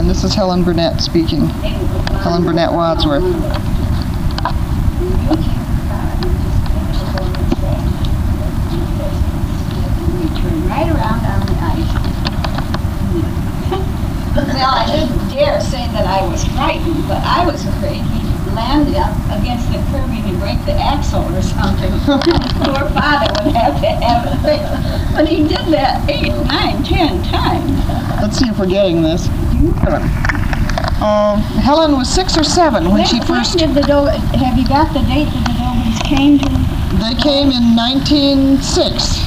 And this is Helen Burnett speaking. Helen Burnett Wadsworth. Right around on the ice. Well, I didn't dare say that I was frightened, but I was afraid he'd land up against the curb and break the axle or something. Poor father would have to have it fixed. But he did that 8, 9, 10 times. Let's see if we're getting this. Helen was 6 or 7 when she first... When did have you got the date that the Dogans came to? They came in 1906.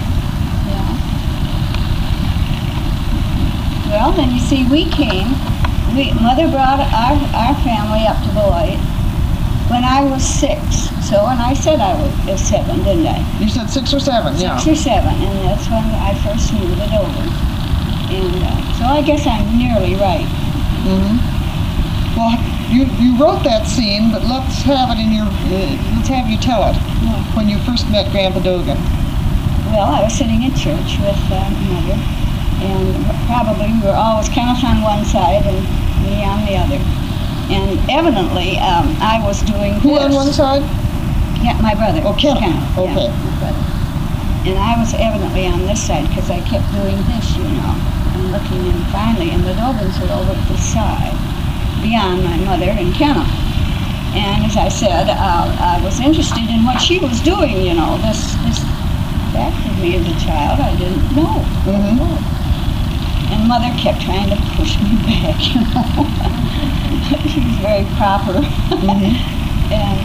Well, then you see, we came. Mother brought our family up to Beloit when I was 6. So, and I said I was 7, didn't I? You said 6 or 7, yeah. 6 or 7, and that's when I first knew the Dogans. And so I guess I'm nearly right. Mm-hmm. Well, you wrote that scene, but let's have it in your. Let's have you tell it. Yeah. When you first met Grandpa Dogan. Well, I was sitting in church with Mother. And probably we were always Kenneth on one side and me on the other. And evidently, I was doing Who this. on one side? Yeah, my brother. Oh, Kenneth. Okay. Yeah, my brother. And I was evidently on this side because I kept doing this, you know, and looking in finally, and the Dogans were over at this side, beyond my mother and Kenneth. And as I said, I was interested in what she was doing, you know, this affected me as a child. I didn't know. Mm-hmm. And Mother kept trying to push me back, you know. She was very proper. Mm-hmm. And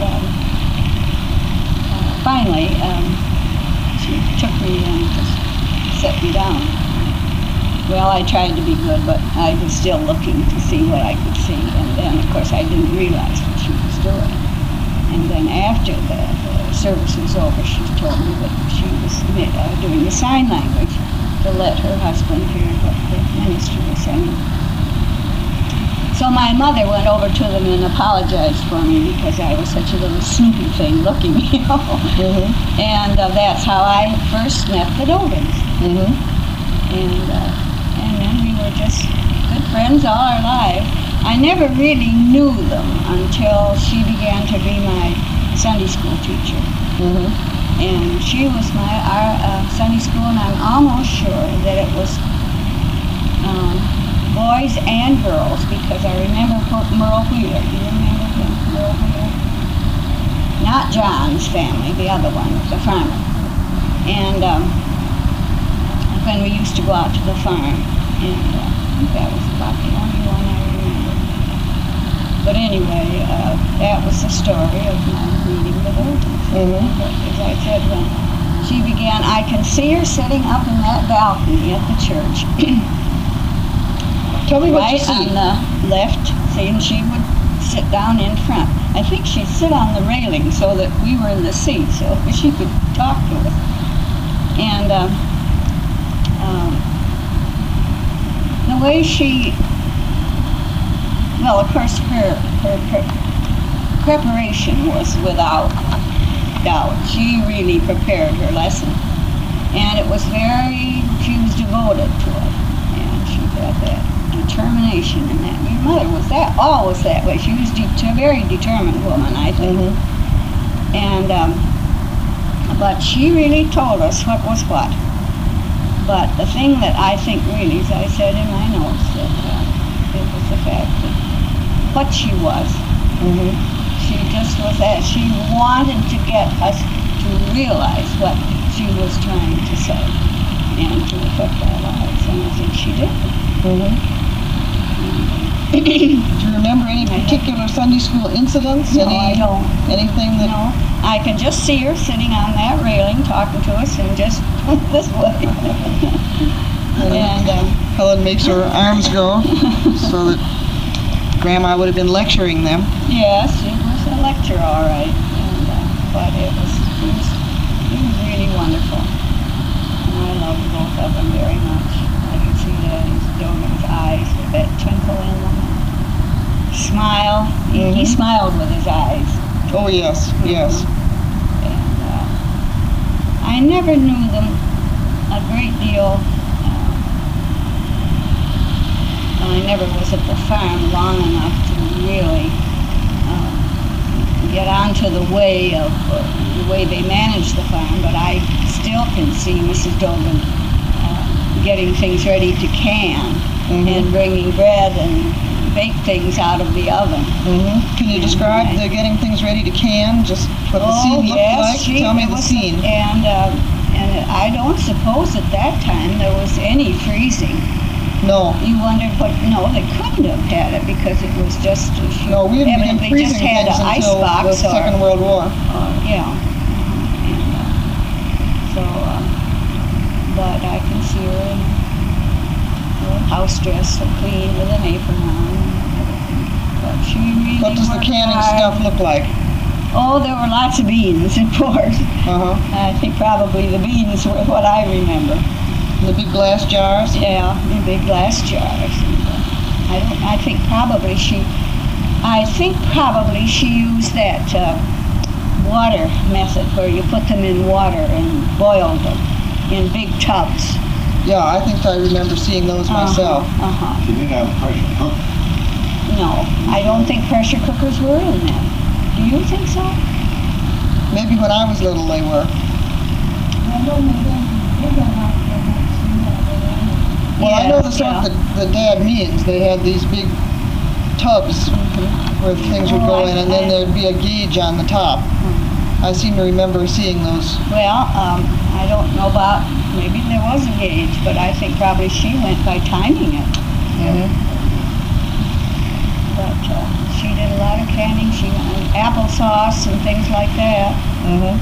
finally, she took me and just set me down. Well, I tried to be good, but I was still looking to see what I could see. And then, of course, I didn't realize what she was doing. And then after the service was over, she told me that she was doing the sign language to let her husband hear what the minister was saying. So my mother went over to them and apologized for me because I was such a little snoopy thing looking, you know. Mm-hmm. And that's how I first met the Dogans. Mm-hmm. And then we were just good friends all our lives. I never really knew them until she began to be my Sunday school teacher. Mm-hmm. And she was our Sunday school, and I'm almost sure that it was boys and girls, because I remember Merle Wheeler. Do you remember him, Merle Wheeler? Not John's family, the other one, the farmer. And when we used to go out to the farm, and I think that was about the only one I remember. But anyway, that was the story of my meeting the Dogans. Mm-hmm. As I said, when she began, I can see her sitting up in that balcony at the church. Tell me what you right see. on the left, see, and she would sit down in front. I think she'd sit on the railing so that we were in the seat, so she could talk to us. And the way she, well, of course, her preparation was without doubt. She really prepared her lesson. And it was she was devoted to it. And she had that determination in that. Your mother was always that way. She was a very determined woman, I think. Mm-hmm. And, but she really told us what was what. But the thing that I think really, as I said in my notes, that it was the fact that what she was. Mm-hmm. She just was that. She wanted to get us to realize what she was trying to say and to affect our lives, and I think she did. Mm-hmm. Do you remember any particular Sunday school incidents? No, I don't. Anything that... No, I can just see her sitting on that railing talking to us and just this way. And Helen makes her arms go so that Grandma would have been lecturing them. yes, it was a lecture, all right. And, but it was really wonderful. And I loved both of them very much. I could see that in Dogan's eyes with that twinkle in them. Smile. Mm-hmm. He smiled with his eyes. Oh, yes, yes. And I never knew them a great deal I never was at the farm long enough to really get onto the way of the way they manage the farm, but I still can see Mrs. Dogan getting things ready to can and bringing bread and bake things out of the oven. Can you describe the getting things ready to can? Just what the scene looked like? Tell me the scene. And I don't suppose at that time there was any freezing. No. You wondered what? No, they couldn't have had it because it was just. No, we didn't begin freezing had things an ice until box the Second World War. Yeah. And, but I can see her in her house dress, so clean with an apron on and everything. But she really. What does the canning stuff look like? Oh, there were lots of beans, of course. I think probably the beans were what I remember. The big glass jars? Yeah, the big glass jars. And, I think probably she used that water method where you put them in water and boiled them in big tubs. Yeah, I think I remember seeing those myself. She didn't have a pressure cooker. No, I don't think pressure cookers were in them. Do you think so? Maybe when I was little they were. Well, I know the sort that Dad means. They had these big tubs where things would go in, and then there'd be a gauge on the top. I seem to remember seeing those. Well, I don't know about, maybe there was a gauge, but I think probably she went by timing it. But she did a lot of canning. She applesauce and things like that. And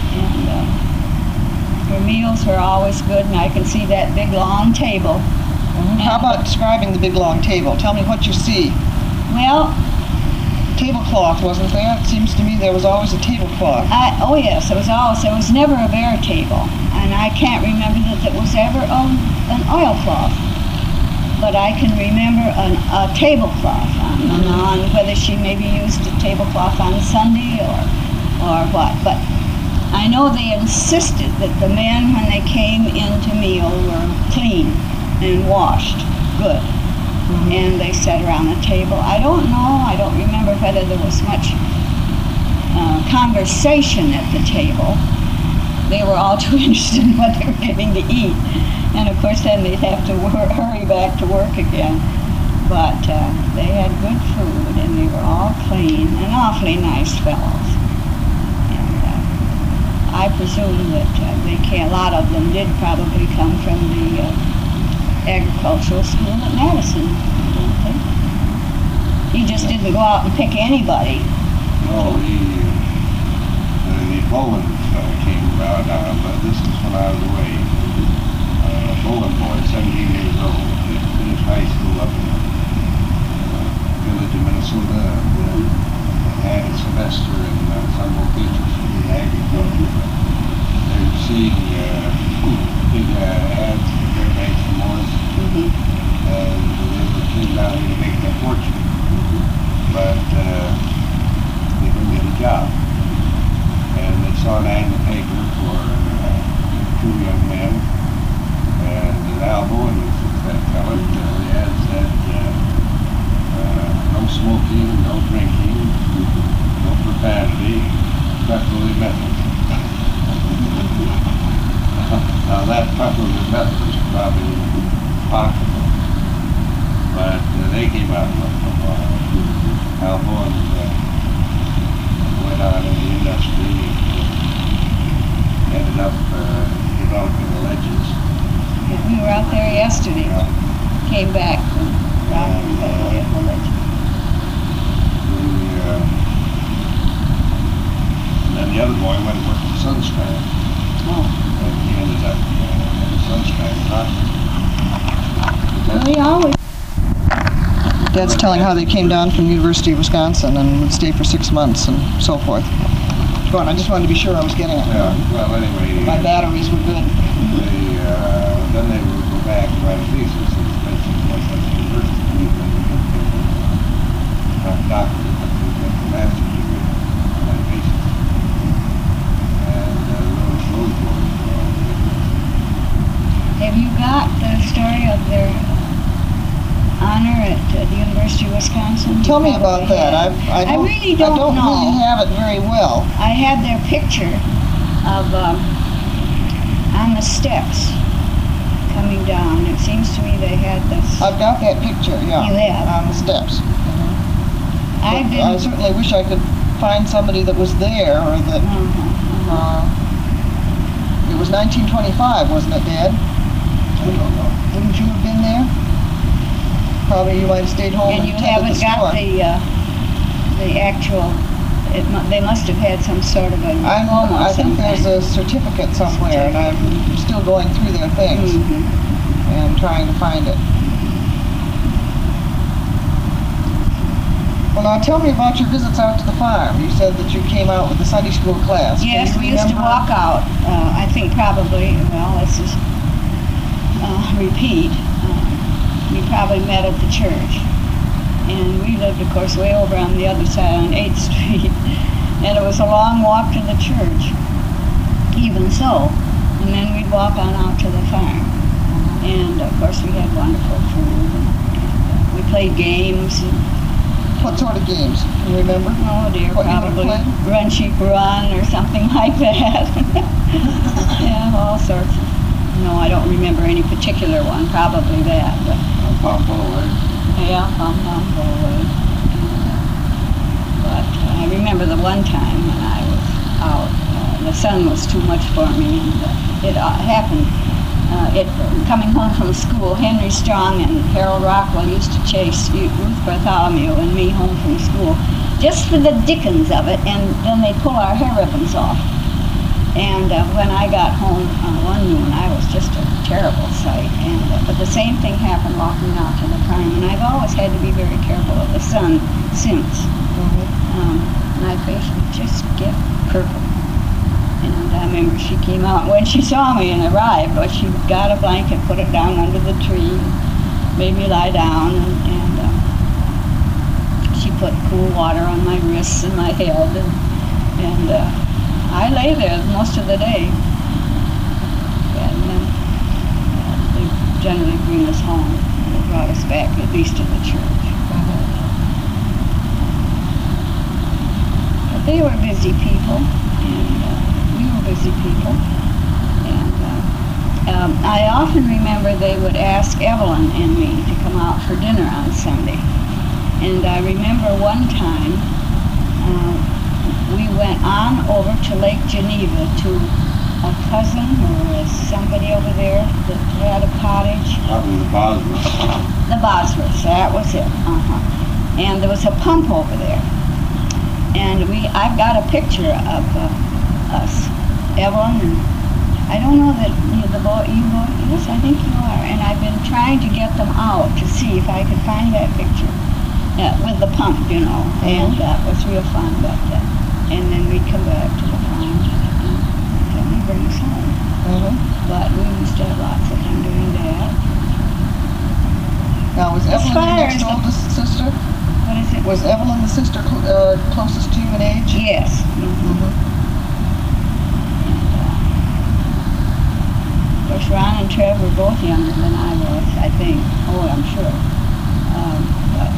her meals were always good, and I can see that big long table. How about describing the big long table? Tell me what you see. Well, tablecloth, wasn't there? It seems to me there was always a tablecloth. Oh yes, there was never a bare table, and I can't remember that there was ever an oilcloth. But I can remember a tablecloth on whether she maybe used a tablecloth on Sunday or what. But I know they insisted that the men, when they came into meal, were clean and washed good. And they sat around the table. I don't know. I don't remember whether there was much conversation at the table. They were all too interested in what they were getting to eat. And of course then they'd have to hurry back to work again. But they had good food, and they were all clean and awfully nice fellows. And I presume that a lot of them did probably come from the agricultural school at Madison, don't they? He just didn't go out and pick anybody. No, the Bowen came about, but this is when I was away. Bowen boy, 17 years old, he finished high school up in the village of Minnesota, and had a semester in some teachers for the agriculture. They were seeing big ads for their eggs and Morris, and they came down here to make their fortune, but they couldn't get a job. And they saw an ad in the paper for 2 young men, and Al Bowen was that fellow. The ad said, no smoking, no drinking, no profanity, preferably Methodist. Now that preferably Methodist probably possible, but they came out and looked for a while. Al Bowen went on in the industry and ended up developing the ledges. We were out there yesterday. Came back from Rockland Valley at the ledge. And then the other boy went and worked at Sunstrand. And he ended up at Sunstrand Hospital. Well, he always. Dad's telling how they came down from University of Wisconsin and would stay for 6 months and so forth. Go on, I just wanted to be sure I was getting it. Yeah, well, anyway. My batteries were good. Then they would go back and write a thesis and spend 6 months at the university. Not a doctorate, but they get the master's degree on that basis. And those boys were all Have you got the story of their honor University of Wisconsin. You Tell me about probably that. have. I don't, really don't I don't know. really have it very well. I had their picture of on the steps coming down. It seems to me they had this. I've got that picture, yeah. You have? On the steps. I've But been. I certainly wish I could find somebody that was there or that, it was 1925, wasn't it, Dad? I don't know. Wouldn't you have been there? Probably you might have stayed home And and you attended the haven't got store. the actual. They must have had some sort of a diploma or I think something. there's a certificate somewhere, and I'm still going through their things and trying to find it. Well, now tell me about your visits out to the farm. You said that you came out with the Sunday school class. Can Yes, you we used to remember? walk out. I think probably. Well, let's just repeat. We probably met at the church. And we lived, of course, way over on the other side on 8th Street. And it was a long walk to the church, even so. And then we'd walk on out to the farm. And, of course, we had wonderful food. And, we played games. And, What sort of games? Can you remember? oh, dear, What you would probably play? Run, Sheep, Run or something like that. Yeah, all sorts of. No, I don't remember any particular one. Probably that. But, Pump away. yeah, go away. But I remember the one time when I was out, the sun was too much for me, and it happened. Coming home from school, Henry Strong and Harold Rockwell used to chase Ruth Bartholomew and me home from school, just for the dickens of it, and then they'd pull our hair ribbons off. And when I got home one noon, I was just a terrible sight. But the same thing happened walking out to the farm, and I've always had to be very careful of the sun since. My face would just get purple. And I remember she came out when she saw me and arrived, but she got a blanket, put it down under the tree, made me lie down, and she put cool water on my wrists and my head, and I lay there most of the day. And then they generally bring us home. They brought us back, at least to the church. But they were busy people, and we were busy people. And I often remember they would ask Evelyn and me to come out for dinner on Sunday. And I remember one time we went on over to Lake Geneva to a cousin or somebody over there that had a cottage. Probably the Bosworth. The Bosworths, that was it. And there was a pump over there. And I've got a picture of us, Evelyn, and I don't know that the boy, yes, I think you are. And I've been trying to get them out to see if I could find that picture with the pump, you know. And that was real fun back then. And then we'd come back to the farm and then they bring us home. But we used to have lots of fun doing that. Now, was As Evelyn far your next as the- oldest sister? What is it? Was Evelyn the sister closest to you in age? Yes. Of course, Ron and Trev were both younger than I was, I think. Oh, I'm sure. But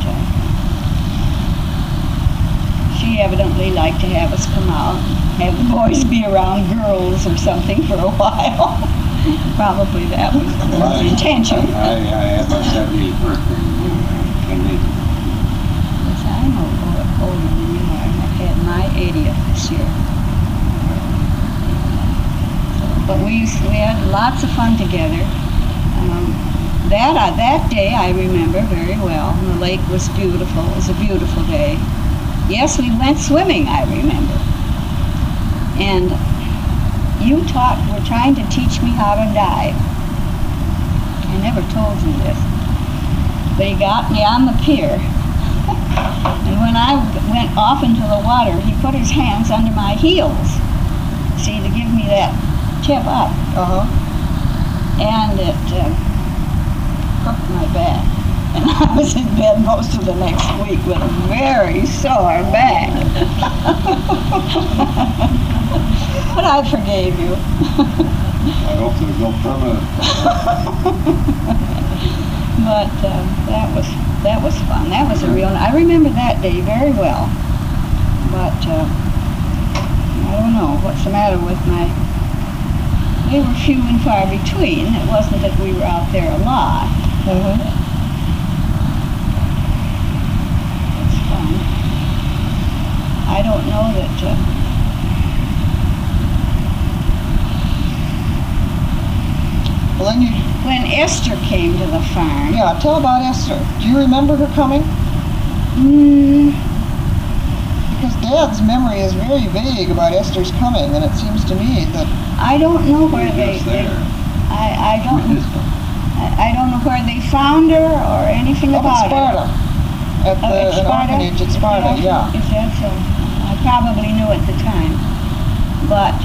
she evidently liked to have us come out, have the boys be around girls or something for a while. Probably that was the intention. I had my 70th birthday in Yes, I'm older than you are. I had my 80th this year. But we had lots of fun together. That day I remember very well. The lake was beautiful. It was a beautiful day. Yes, we went swimming, I remember. And you were trying to teach me how to dive. I never told you this. But he got me on the pier. And when I went off into the water, he put his hands under my heels. See, to give me that tip up. And it crooked my back. And I was in bed most of the next week with a very sore back. But I forgave you. I hope there's no permanent. But that was That was fun. That was a real, I remember that day very well. But, I don't know what's the matter with they were few and far between. It wasn't that we were out there a lot. It's fun. I don't know that, Well, then when Esther came to the farm, yeah, tell about Esther. Do you remember her coming? Because Dad's memory is very vague about Esther's coming, and it seems to me that I don't know where they Just there. I don't With this one. I don't know where they found her or anything up at about Sparta, at her. the an Sparta? orphanage at Sparta, yeah. Is that so? I probably knew at the time. But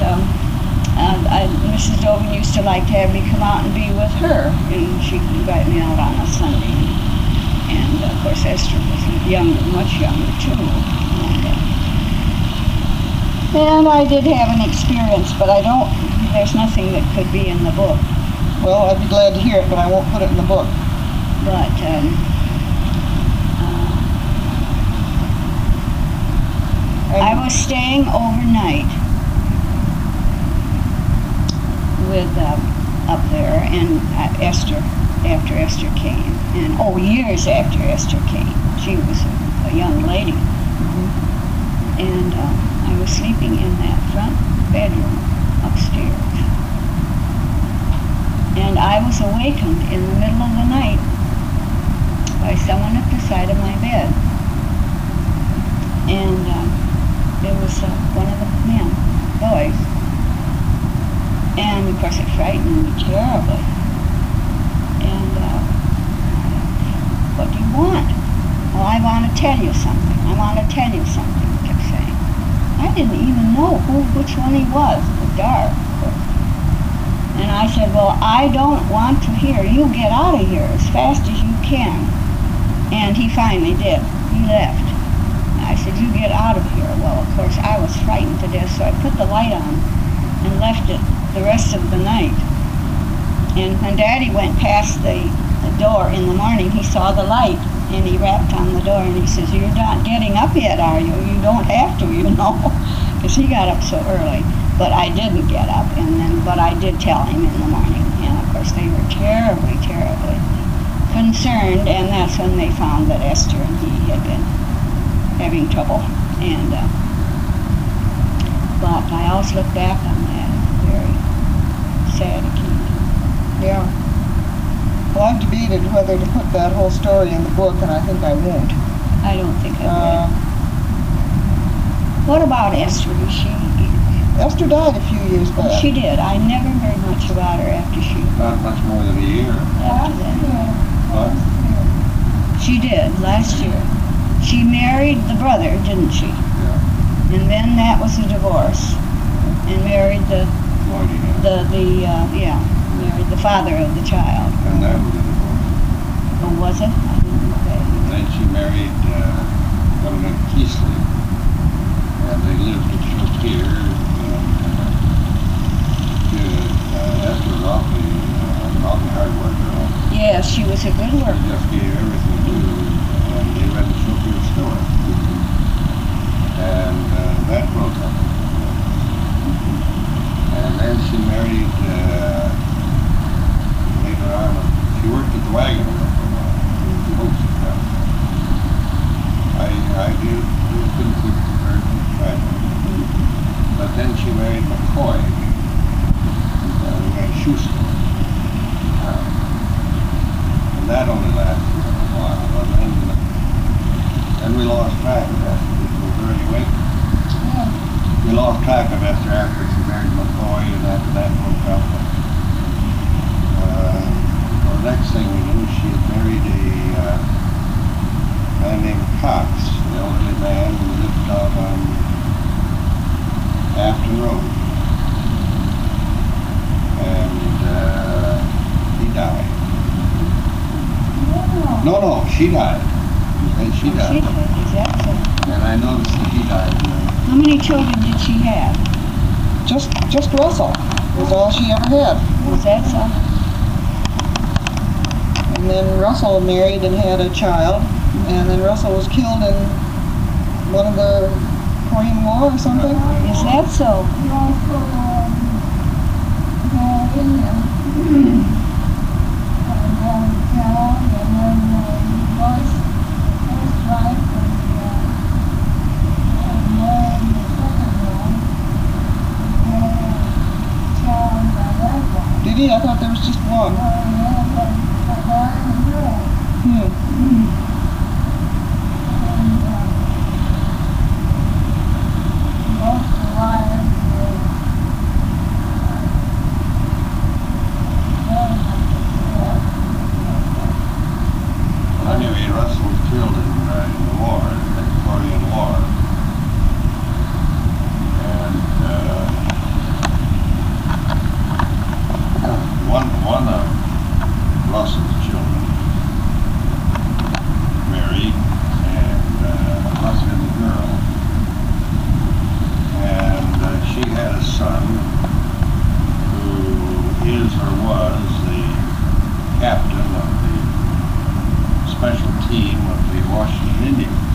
Mrs. Dover used to like to have me come out and be with her, and she'd invite me out on a Sunday. And of course Esther was younger, much younger too. And I did have an experience, but there's nothing that could be in the book. Well, I'd be glad to hear it, but I won't put it in the book. But I was staying overnight with up there, and Esther, after Esther came, and years after Esther came. She was a young lady, and I was sleeping in that front bedroom upstairs. And I was awakened in the middle of the night by someone at the side of my bed. And it was one of the boys. And of course it frightened me terribly. And what do you want? Well, I want to tell you something. I want to tell you something, he kept saying. I didn't even know which one he was. It was dark. And I said, well, I don't want to hear. You get out of here as fast as you can. And he finally did. He left. I said, you get out of here. Well, of course, I was frightened to death, so I put the light on and left it the rest of the night. And when Daddy went past the door in the morning, he saw the light, and he rapped on the door, and he says, you're not getting up yet, are you? You don't have to, you know, because he got up so early. But I didn't get up, but I did tell him in the morning. And of course they were terribly, terribly concerned, and that's when they found that Esther and he had been having trouble. And but I always look back on that as very sad occasion. Yeah. Well, I've debated whether to put that whole story in the book, and I think I won't. I don't think I would. What about Esther? Esther died a few years back. She did. I never heard much about her after she. Not much more than a year. After that. But She did, last year. She married the brother, didn't she? yeah, And then that was a divorce. And married Floyd again. married the father of the child. And that was a divorce. Oh, was it? I didn't know that. Then she married Governor Keesley, and they lived at Chopier. Esther was awfully hard worker. Yes, she was a good She worker. just gave everything to, and they ran the Chopier store. And that broke up. And then she married, later on, she worked at the wagon wheel for a while. Most of the time. I couldn't keep her track. But then she married McCoy. We had a shoe store. And that only lasted a while. And we lost track of Esther. We were very awake. We lost track of Esther after she married McCoy, and after that broke up. Well, the next thing we knew, she had married a man named Cox, an elderly man who lived out on Afton Road. And he died. No, she died. And she She died. did, is that so? And I noticed that he died. How many children did she have? Just Russell was all she ever had. Was that so? And then Russell married and had a child, and then Russell was killed in one of the Korean War or something. Is that so? Did he? I thought there was just one. Anyway, Russell was killed in the war, the Korean War. And one of Russell's children married, and a husband and a girl. And she had a son who is or was the captain of the special team of the Washington Indians.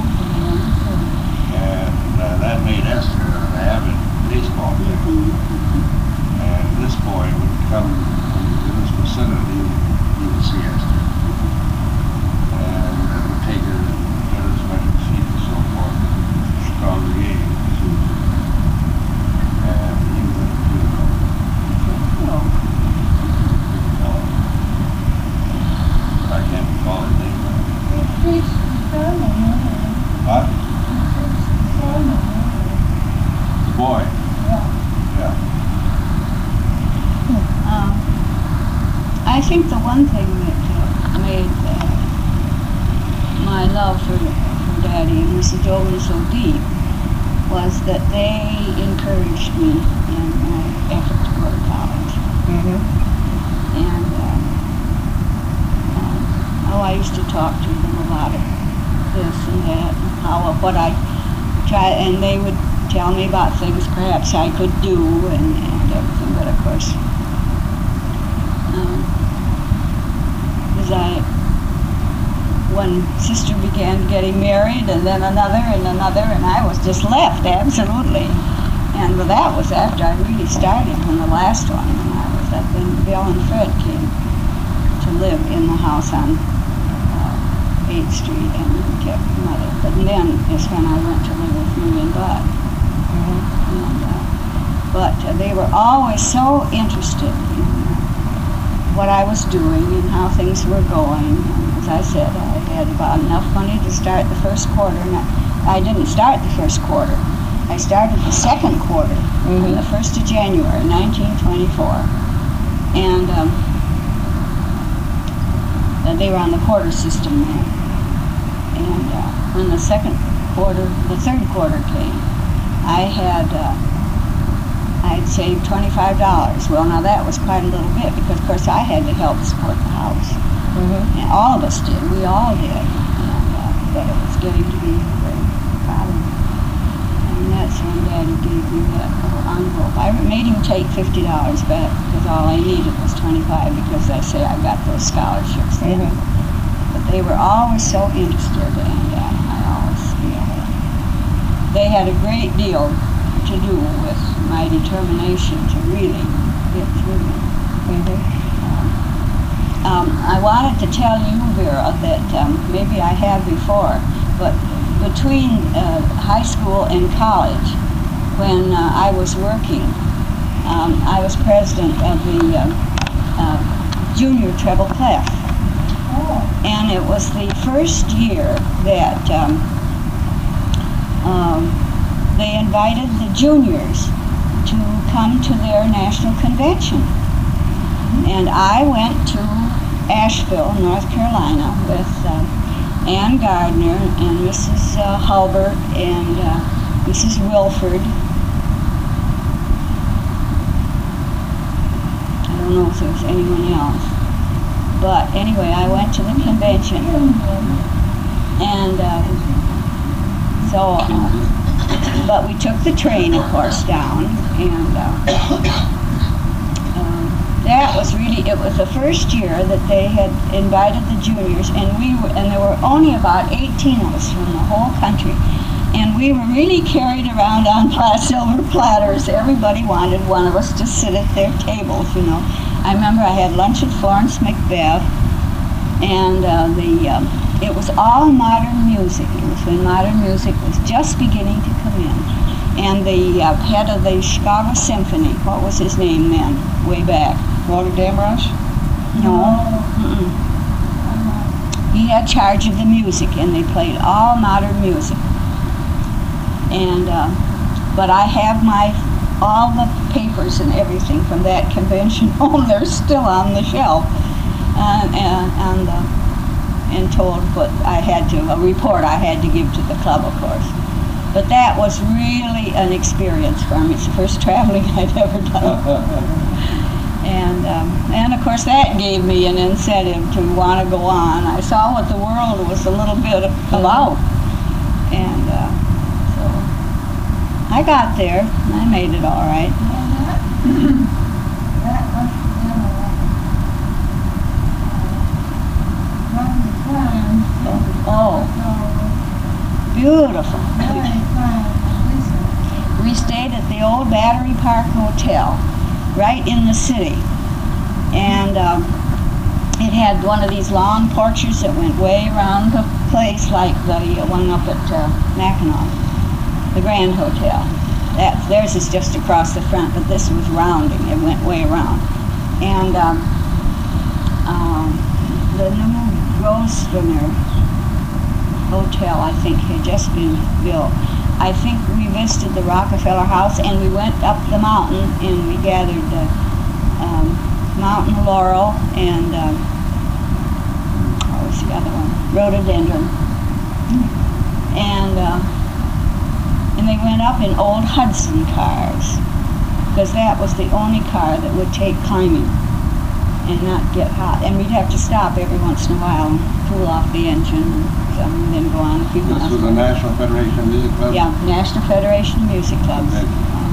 And that made Esther an avid baseball player. And this boy would come in this vicinity, he would see Esther. And would take her and get her special seat and so forth at the Chicago game. And he was a good fellow. I can't recall his name. What? The boy. Yeah. I think the one thing that made my love for Daddy and Mrs. Dolan so deep was that they encouraged me in my effort to go to college. And I used to talk to them about it, this and that, and what I try, and they would tell me about things perhaps I could do and everything, but of course, one sister began getting married, and then another, and I was just left, absolutely. And that was after I really started on the last one, and I was up, then Bill and Fred came to live in the house on 8th Street, and we kept Mother. But then is when I went to live with me and Bud. But they were always so interested in what I was doing and how things were going. And as I said, I had about enough money to start the first quarter. And I didn't start the first quarter. I started the second quarter on the 1st of January, 1924. And they were on the quarter system then. And when the third quarter came, I'd saved $25. Well, now that was quite a little bit because, of course, I had to help support the house. And all of us did. We all did. And, but it was getting to be a great problem. And that's when Daddy gave me that little envelope. I made him take $50 back because all I needed was $25 because I say I got those scholarships then. But they were always so interested, and I always feel they had a great deal to do with my determination to really get through. I wanted to tell you, Vera, that maybe I have before, but between high school and college, when I was working, I was president of the junior treble clef. And it was the first year that they invited the juniors to come to their national convention. And I went to Asheville, North Carolina, with Ann Gardner and Mrs. Hulbert and Mrs. Wilford. I don't know if there was anyone else. But anyway, I went to the convention. And but we took the train, of course, down, and that was really, it was the first year that they had invited the juniors, and there were only about 18 of us from the whole country. And we were really carried around on silver platters. Everybody wanted one of us to sit at their tables, you know. I remember I had lunch at Florence Macbeth, and it was all modern music. It was when modern music was just beginning to come in. And the head of the Chicago Symphony, what was his name then, way back? Walter Damrosch? No. Mm-mm. He had charge of the music, and they played all modern music. And but I have all the papers and everything from that convention home. They're still on the shelf, and told what I had to, a report I had to give to the club, of course. But that was really an experience for me. It's the first traveling I'd ever done. And of course that gave me an incentive to want to go on. I saw what the world was a little bit about. And so I got there. I made it all right. Oh, beautiful. We stayed at the old Battery Park Hotel, right in the city. And it had one of these long porches that went way around the place, like the one up at Mackinac, the Grand Hotel. Theirs is just across the front, but this was rounding. It went way around. And the new Grosvenor Hotel, I think, had just been built. I think we visited the Rockefeller House, and we went up the mountain, and we gathered Mountain Laurel and what was the other one? Rhododendron. And they went up in old Hudson cars, because that was the only car that would take climbing and not get hot. And we'd have to stop every once in a while and cool off the engine and then go on a few miles. This was the National Federation of Music Club? Yeah, National Federation of Music Clubs. Okay.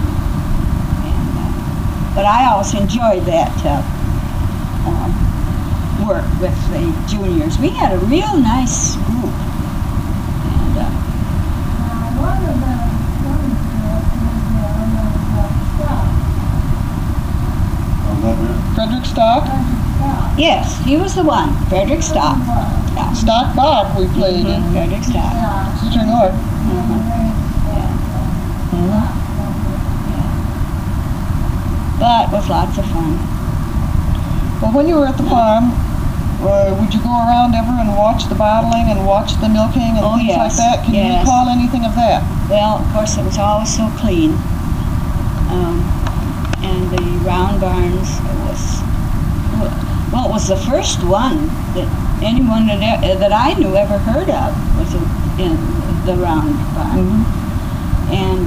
But I always enjoyed that work with the juniors. We had a real nice group. And Frederick Stock? yes, he was the one, Frederick Stock. Yeah. Stock Bach we played in Frederick Stock. Citrus North. But it was lots of fun. Well, when you were at the farm, would you go around ever and watch the bottling and watch the milking and Oh, things yes, like that? Can you yes. recall anything of that? Well, of course, it was always so clean. And the round barns, it was the first one that anyone that I knew ever heard of was in the round barn. And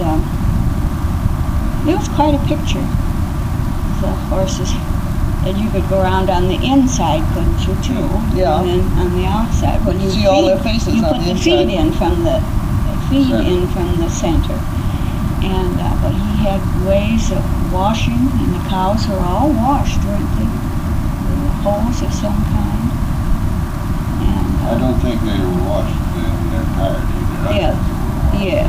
it was quite a picture. The horses, and you could go around on the inside, couldn't you, too? Yeah. And then on the outside, when you See all their faces you on put the the feed inside. in from the center. And but he had ways of washing, and the cows were all washed, weren't they? With a hose of some kind. And I don't think they were washed in their entirety. Their Yeah. underwear were Yes.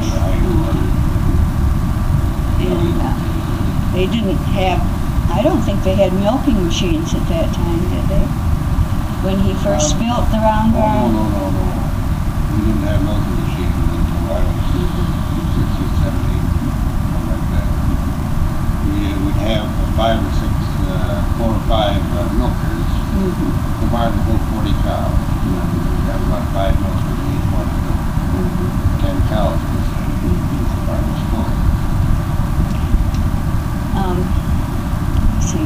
washed. and they didn't have. I don't think they had milking machines at that time, did they? When he first built the round barn? No. We didn't have milking machines until I was 16, 17, something like that. We would have 5 or 6, 4 or 5 milkers. The barn would hold 40 cows. We'd have about 5 milkers in each one of them. 10 cows was the barn was full. Let's see.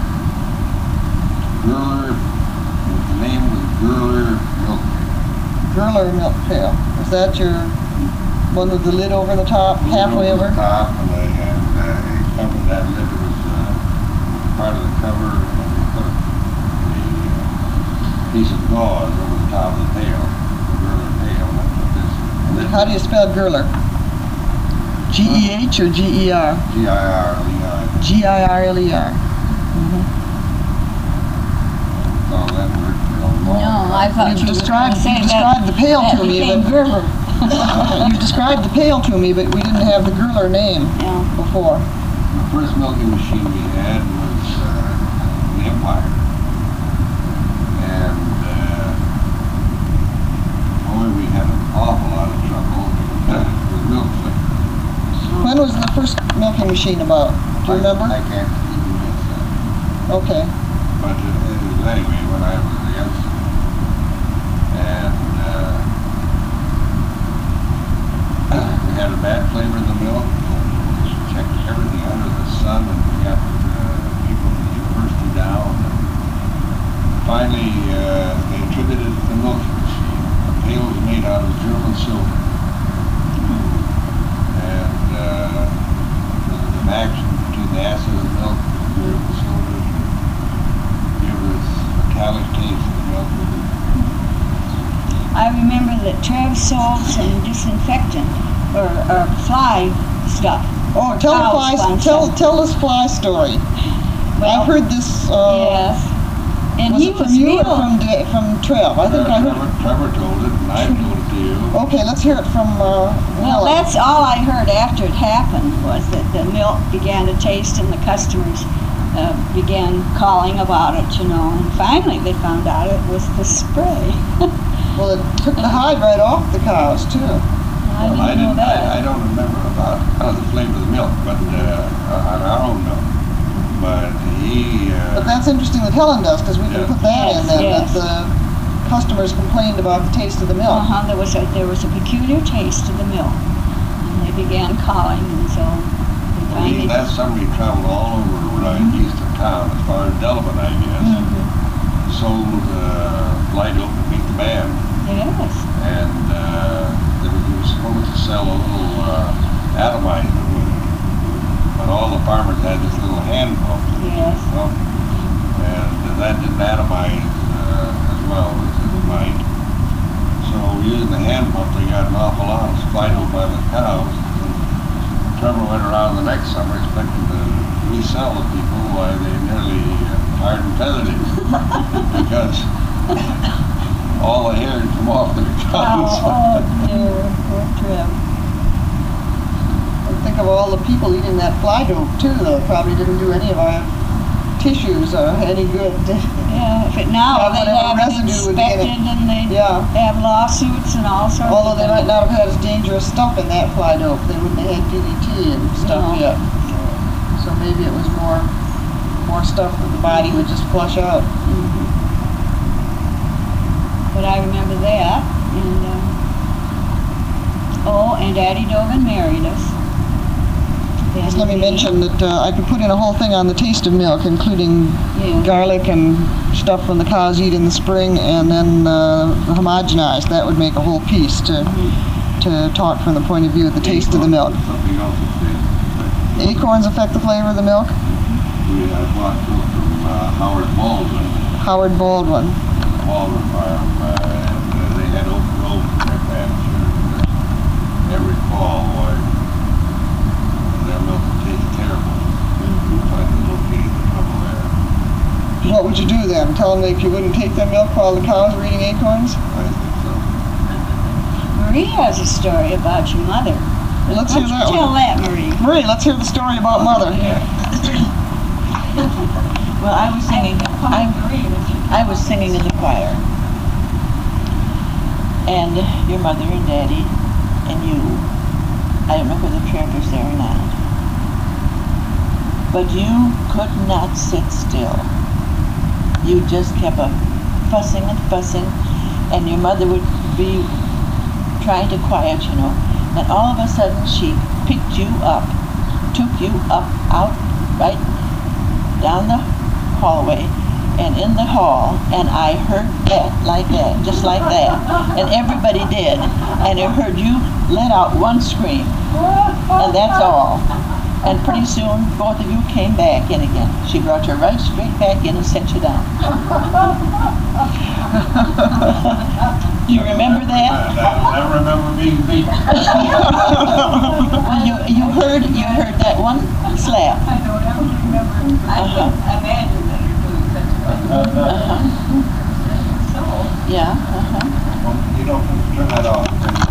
Gurler, the name was Gurler Milk Pail. Gurler milk pail. Is that your one with the lid over the top, halfway Over over? the top, and they covered that lid. It was part of the cover, and they put a piece of gauze over the top of the pail, the Gurler pail, and they put this lid. How do you spell Gurler? G-E-H or G-E-R? G-I-R-L-E-R. G-I-R-L-E-R. call that word for a long No, time. I thought You've you described- were you've going to say described the pail that to me, became but- Gerber. You described the pail to me, but we didn't have the Gerler name Yeah. before. The first milking machine we had was an Empire. And boy, we had an awful lot of trouble with milk flickers. When was the first milking machine about? Do you remember? I can't even guess that. Okay. But it was anyway when I was a youngster. And we had a bad flavor in the milk. We checked everything under the sun, and we got people from the university down. And finally, they attributed it to the milking machine. The pail was made out of German silver. And the action between the acid and the milk, the German silver, give this metallic taste to the milk. I remember that Trev sold some disinfectant or fly stuff. Oh, for tell the cows fly, on tell some- tell this fly story. Well, I've heard this. Yes. And Was he it from was you real. or from Trev? I think I heard. Trevor told it, and I told it to you. Okay, let's hear it from. Well, Helen. that's all I heard after it happened, was that the milk began to taste and the customers began calling about it, you know. And finally they found out it was the spray. Well, it took the hide right off the cows too. I didn't know that. I don't remember about the flavor of the milk, but on our own milk. But he. But that's interesting that Helen does, because we can Yeah. put that Yes, in then. yes. That the customers complained about the taste of the milk. There was a peculiar taste to the milk, and they began calling, and so they finally. That summer he traveled all over east of town, as far as Delavan, I guess. Mhm. Sold Light Oak to Meet the Band. Yes. And he was supposed to sell a little atomizer with it. But all the farmers had this little hand pump. Yes. And that didn't atomize as well as it might. So using the hand pump, they got an awful lot of Light Oak by the cows. And Trevor went around the next summer expecting to resell the people why they nearly tired and feathered him. Because all the hair had come off the cows. Oh dear, poor Trev. I think of all the people eating that fly dope too, though. It probably didn't do any of our tissues any good. Yeah, if it now Yeah, they'd whatever have it residue would be in it. inspected and they'd Yeah. have lawsuits and all sorts Although of they might things. not have had as dangerous stuff in that fly dope. They wouldn't have had DDT and stuff No. yet. So maybe it was more stuff that the body would just flush out. Mhm. But I remember that, and and Addie Dogan married us. Just let me mention that I could put in a whole thing on the taste of milk, including Yeah. garlic and stuff when the cows eat in the spring, and then homogenized. That would make a whole piece to talk from the point of view of the taste of the milk. Something else that tastes. Acorns affect the flavor of the milk. We bought milk from Howard Baldwin, Howard Baldwin. Baldwin Farm, and they had open road for their pasture. And every fall, boy, their milk would taste terrible. Finally located the trouble there. What would you do then? Tell them that you wouldn't take their milk while the cows were eating acorns? I think so. Marie has a story about your mother. Let's Why hear don't that you tell one. that, Marie. Marie, let's hear the story about Mother. Well, I was singing. I was singing in the choir, and your mother and Daddy and you. I don't know whether Trevor's there or not, but you could not sit still. You just kept on fussing and fussing, and your mother would be trying to quiet, you know, and all of a sudden she picked you up, took you up out right down the hallway and in the hall, and I heard that like that, just like that, and everybody did, and I heard you let out one scream, and that's all. And pretty soon both of you came back in again. She brought you right straight back in and set you down. Do you remember that? I remember being beaten. Well, you heard that one slap. I don't ever remember. I Uh-huh. imagine that it really such a Yeah, Well, you don't turn that off.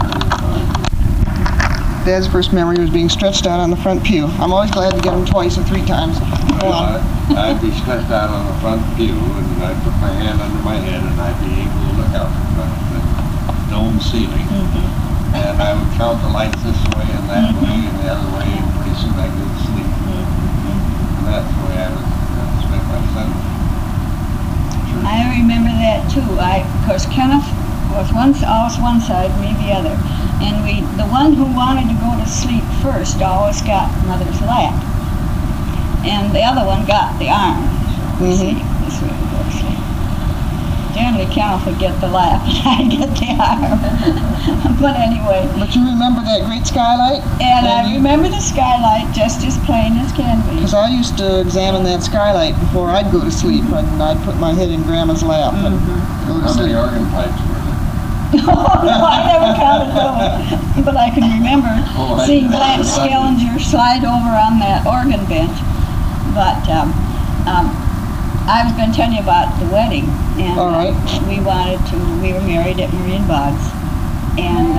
Dad's first memory was being stretched out on the front pew. I'm always glad to get him twice or 3 times. Go on. I'd be stretched out on the front pew, and I'd put my hand under my head, and I'd be able to look out the dome ceiling. And I would count the lights this way and that way and the other way, and pretty soon I'd go to sleep. And that's the way I would spend my Sunday. Sure. I remember that too. Of course, Kenneth was always one side, me the other. And the one who wanted to go to sleep first always got Mother's lap. And the other one got the arm. See, this way we go to sleep. Generally, Kenneth would get the lap and I'd get the arm. But anyway. But you remember that great skylight? And I remember the skylight just as plain as can be. Because I used to examine that skylight before I'd go to sleep, and I'd put my head in Grandma's lap and go to How many sleep. organ pipes were there? Oh, no, I never counted those. But I can remember seeing Blanche Skellinger slide over on that organ bench. But I was going to tell you about the wedding. And All right. we were married at Marion Bud's. And,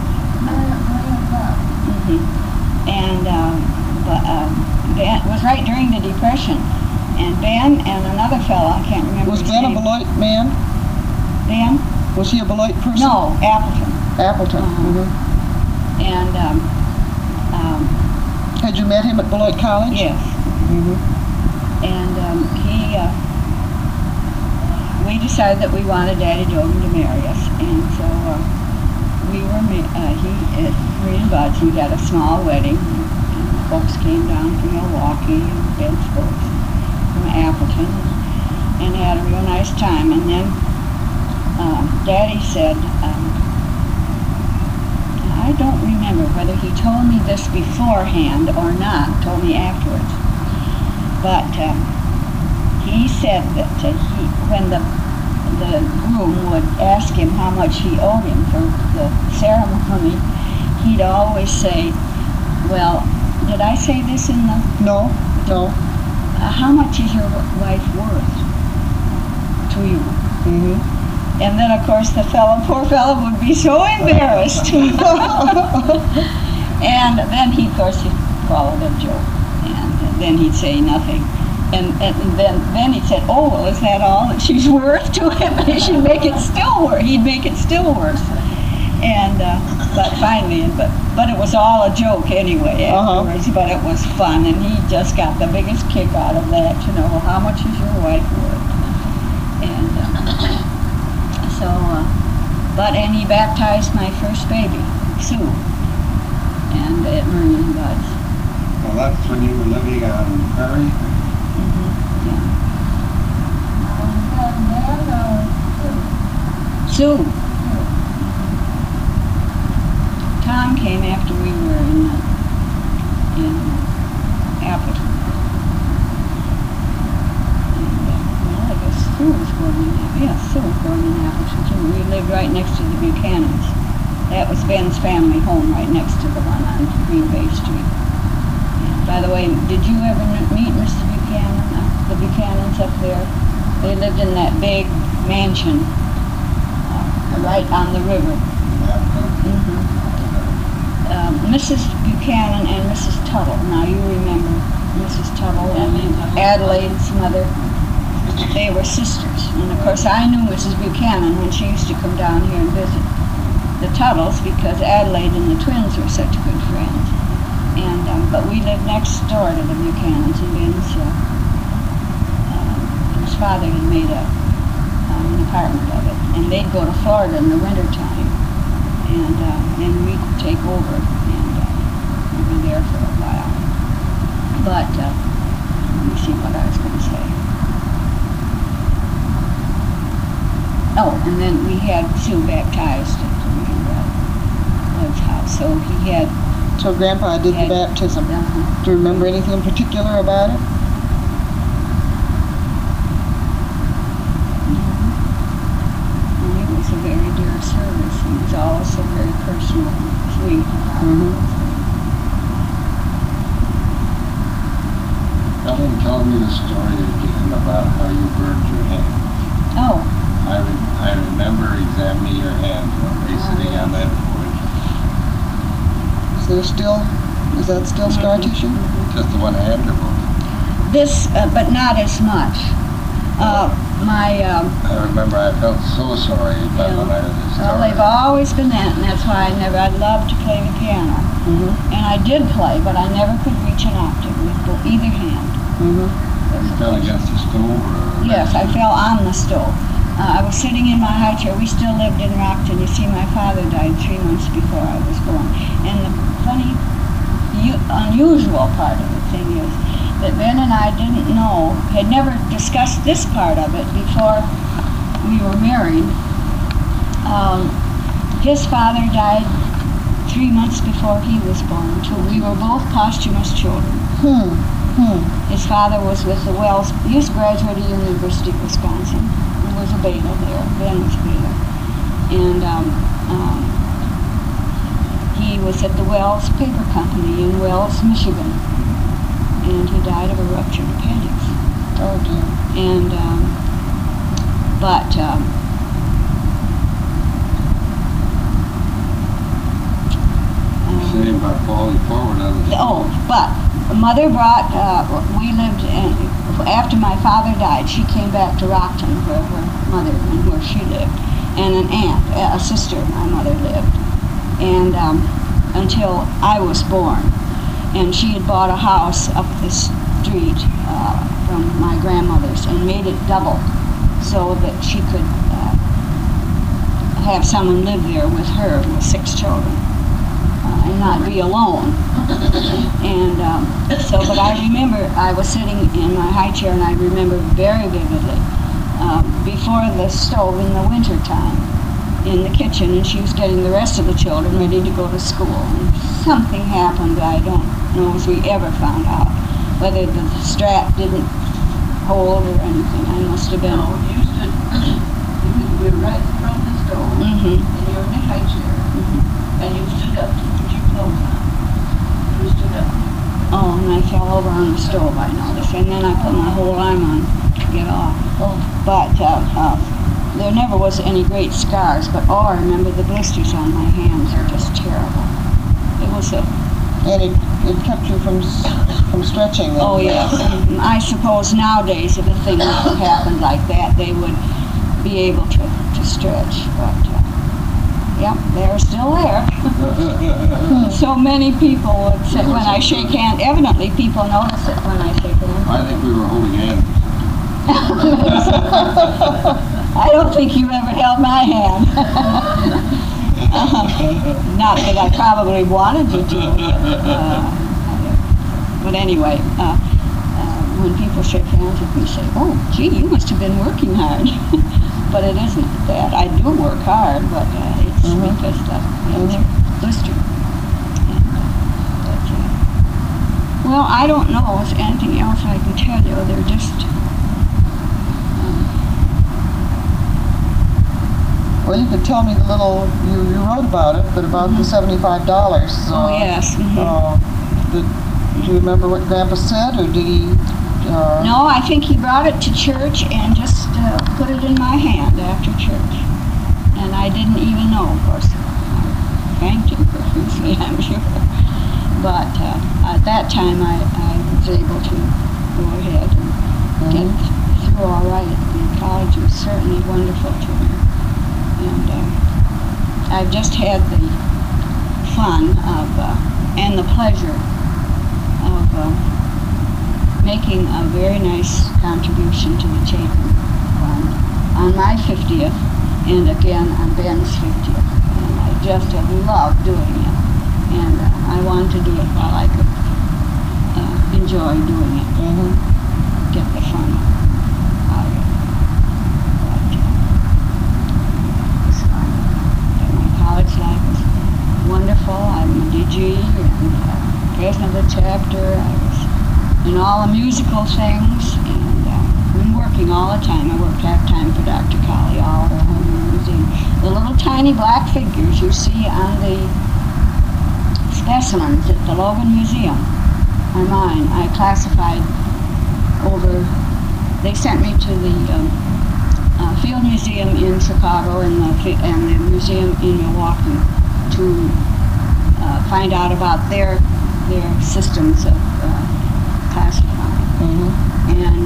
Ben, it was right during the Depression. And Ben and another fellow, I can't remember Was his Ben a name. Beloit man? Ben? Was he a Beloit person? No, Appleton. Appleton. And, Had you met him at Beloit College? yes. And we decided that we wanted Daddy Dogan to marry us. And so we were, at Marion Bud's, we had a small wedding. And folks came down from Milwaukee and Ben's folks from Appleton and had a real nice time. And then Daddy said, I don't remember whether he told me this beforehand or not, told me afterwards. But he said that when the groom would ask him how much he owed him for the ceremony, he'd always say, well, did I say this in the... No, no. How much is your wife worth to you? And then, of course, the poor fellow would be so embarrassed. And then he, of course, he'd call it a joke. And then he'd say nothing. And then he said, oh, well, is that all that she's worth to him? He should make it still worse. He'd make it still worse. And, but finally, but it was all a joke anyway afterwards, but it was fun. And he just got the biggest kick out of that, you know, how much is your wife worth? And and he baptized my first baby, Sue, and at Marion Bud's. Well, that's when you were living on Prairie? Sue. Tom came after we were in Appleton. And, well, I guess Sue was born in Appleton. Yeah, Sue was born in Appleton, too. We lived right next to the Buchanans. That was Ben's family home, right next to the one on Green Bay Street. And, by the way, did you ever meet Mrs. Buchanan? The Buchanans up there? They lived in that big mansion right on the river. Mrs. Buchanan and Mrs. Tuttle. Now you remember Mrs. Tuttle and Adelaide's mother. They were sisters. And of course I knew Mrs. Buchanan when she used to come down here and visit the Tuttles because Adelaide and the twins were such good friends. And but we lived next door to the Buchanans, and Ben's his father had made an apartment of it. And they'd go to Florida in the wintertime. And we'd take over and we'd be there for a while. But, let me see what I was going to say. Oh, and then we had Sue baptized at Bud's house. So he had... So Grandpa did the baptism. Do you remember anything in particular about it? It was a very dear service. He was also very personal and sweet. Ellen told me the story again about how you burned your hand. Oh, I remember examining your hand one day sitting on that porch. Is that still scar tissue? Just the one hand or both? This, but not as much. I remember I felt so sorry about when I heard this story. Well, they've always been that, and that's why I loved to play the piano. And I did play, but I never could reach an octave with either hand. You fell against the stove? Or Yes, I fell on the stove. I was sitting in my high chair. We still lived in Rockton. You see, my father died 3 months before I was born. And the funny, unusual part of the thing is that Ben and I didn't know, had never discussed this part of it before we were married. His father died 3 months before he was born, too. We were both posthumous children. His father was with the Wells. He was a graduate of University of Wisconsin. He was a beta there. Ben was a beta. And he was at the Wells Paper Company in Wells, Michigan. And he died of a ruptured appendix. Oh dear. And, saying about falling forward on the stove. but Mother brought, we lived in, after my father died, she came back to Rockton, where her mother and where she lived, and an aunt, a sister, my mother lived, and until I was born. And she had bought a house up the street from my grandmother's and made it double so that she could have someone live there with her with 6 children. And not be alone. And but I remember I was sitting in my high chair, and I remember very vividly before the stove in the winter time in the kitchen, and she was getting the rest of the children ready to go to school. And something happened that I don't know if we ever found out, whether the strap didn't hold or anything. I must have been. No, you were right in front of the stove, and you were in a high chair, and you stood up to put your clothes on. You stood up. Oh, and I fell over on the stove, I noticed, and then I put my whole arm on to get off. But there never was any great scars, but I remember the blisters on my hands are just terrible. It was a... And it kept you from stretching. Then. Oh, yeah. I suppose nowadays if a thing happened like that, they would be able to stretch, but... Yep, they're still there. So many people would say when I shake hands, evidently people notice it when I shake hands. I think we were holding hands. I don't think you ever held my hand. Not that I probably wanted you to. But anyway, when people shake hands with me, say, "Oh, gee, you must have been working hard." But it isn't that. I do work hard, but it's because the hands are blistered. Well, I don't know if anything else I can tell you. They're just... Well, you could tell me the little, you wrote about it, but about the $75. Oh, yes. Do you remember what Grandpa said, or did he... No, I think he brought it to church and just put it in my hand after church. And I didn't even know, of course. I thanked him profusely, I'm sure. But at that time, I was able to go ahead and get through all right. And college was certainly wonderful to me. And I've just had the fun of, and the pleasure of making a very nice contribution to the Chapin Fund on my 50th and again on Ben's 50th. And I just have loved doing it. And I wanted to do it while I could enjoy doing it. Get the fun out of it. But it was fun. And my college life was wonderful. I'm a DG and president of the chapter. I was in all the musical things, and been working all the time. I worked half-time for Dr. Colley, all the home museum. The little tiny black figures you see on the specimens at the Logan Museum are mine. I classified over, they sent me to the Field Museum in Chicago and the museum in Milwaukee to find out about their systems of classifying. And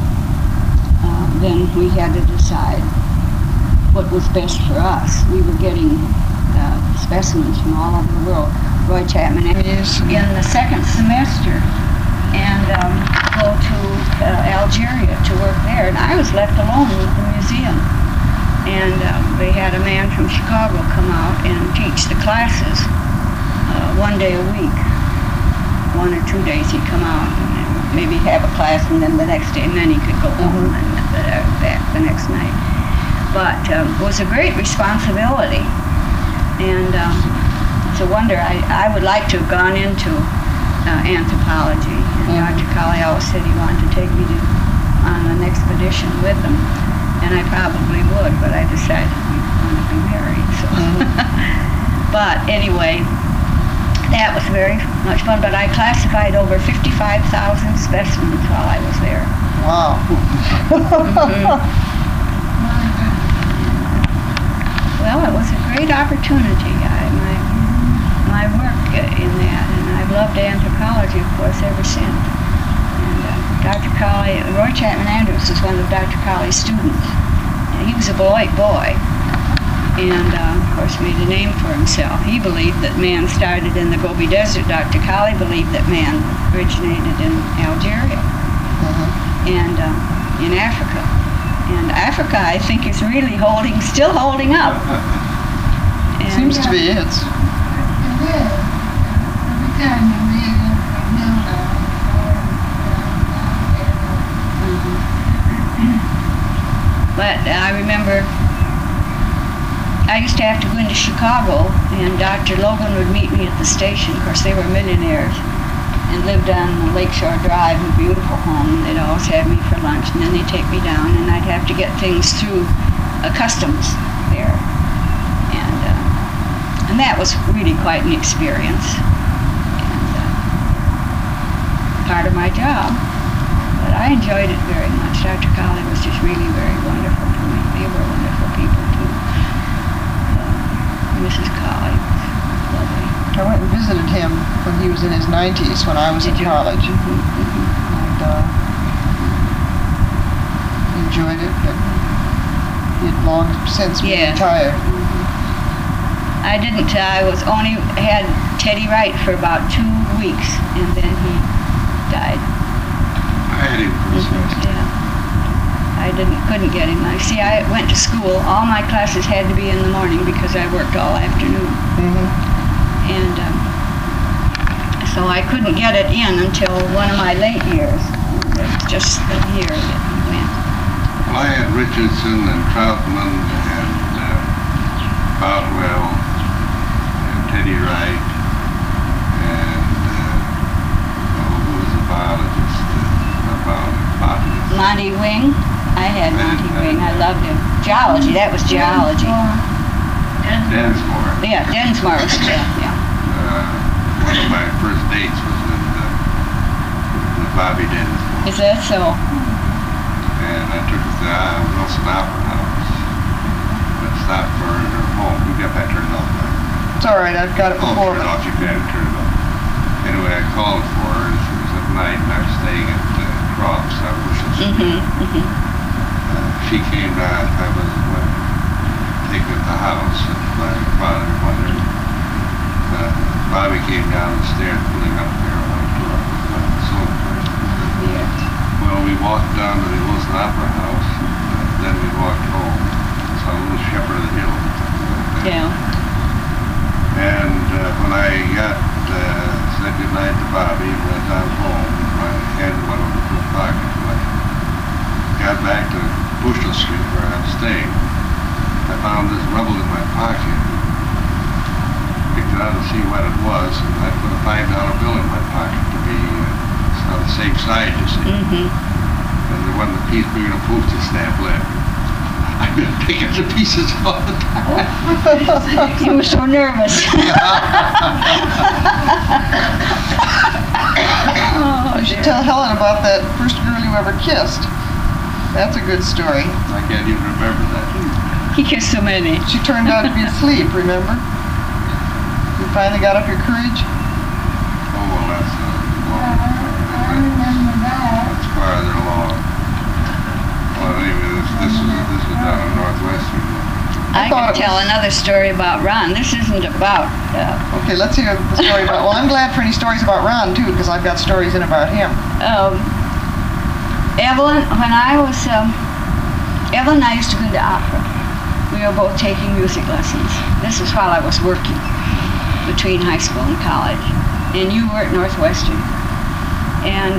then we had to decide what was best for us. We were getting specimens from all over the world. Roy Chapman in the second semester, and go to Algeria to work there. And I was left alone with the museum. And they had a man from Chicago come out and teach the classes 1 day a week. 1 or 2 days he'd come out and maybe have a class, and then the next day, and then he could go home and back the next night. But it was a great responsibility. And it's a wonder. I would like to have gone into anthropology. And Dr. Colley always said he wanted to take me on an expedition with him. And I probably would, but I decided we want to be married. So. But anyway, that was very much fun. But I classified over 55,000 specimens while I was there. Wow. Well, it was a great opportunity. My work in that, and I've loved anthropology, of course, ever since. And Dr. Colley, Roy Chapman Andrews was one of Dr. Colley's students. And he was a Beloit boy, and of course made a name for himself. He believed that man started in the Gobi Desert. Dr. Colley believed that man originated in Algeria and in Africa. And Africa, I think, is really still holding up. And, Seems to be. It's. But I remember I used to have to go into Chicago, and Dr. Logan would meet me at the station. Of course, they were millionaires and lived on Lakeshore Drive in a beautiful home. They'd always have me for lunch, and then they'd take me down, and I'd have to get things through customs there. And that was really quite an experience. And part of my job. But I enjoyed it very much. Dr. Colley was just really very wonderful to me. They were wonderful people, too. Mrs. Colley was lovely. I went and visited him when he was in his 90s, when I was in college. And enjoyed it, but he had long since been retired. I didn't. I had Teddy Wright for about 2 weeks, and then he died. I had him Christmas. Yeah. I couldn't get him. See, I went to school. All my classes had to be in the morning because I worked all afternoon. And so I couldn't get it in until one of my late years. It was just the year that he went. Well, I had Richardson and Troutman and Boutwell and Teddy Wright and who was a biologist, botanist. Monty Wing. I had Monty Wing. I loved him. Geology. That was geology. Densmore. Yeah, Densmore was yeah. One of my first dates was with Bobby Densmore. Is that so? And I took her to Wilson Opera House. I stopped for her home. We got that turned off. It's all right. I've got it before. Turn it off. You had it turned off. Anyway, I called for her. It was at night, and I was staying at Crops on Wilson Street. She came down. I was taken at the house, and my father and mother. Bobby came down the stairs, pulling up there on my tour. Well, we walked down to the Wilson Opera House, and then we walked home. It's a little Shepherd of the Hill. Yeah. And when I said goodnight to Bobby and went down home, my hand went over to the pocket. When I got back to Bushel Street where I was staying, I found this rumbled in my pocket. Picked it out to see what it was, and I put a $5 bill in my pocket to be on the safe side, you see. And there wasn't a piece bigger than a postage stamp left. I've been picking the pieces all the time. You were so nervous. You should tell Helen about that first girl you ever kissed. That's a good story. I can't even remember that. He kissed so many. She turned out to be asleep, remember? You finally got up your courage? Oh, well, that's that's farther along. Well, anyway, this is down in Northwestern. I thought could it tell was- another story about Ron. This isn't about. Okay, let's hear the story about, well, I'm glad for any stories about Ron, too, because I've got stories in about him. Evelyn, when I was, Evelyn and I used to go to opera. We were both taking music lessons. This is while I was working between high school and college. And you were at Northwestern. And,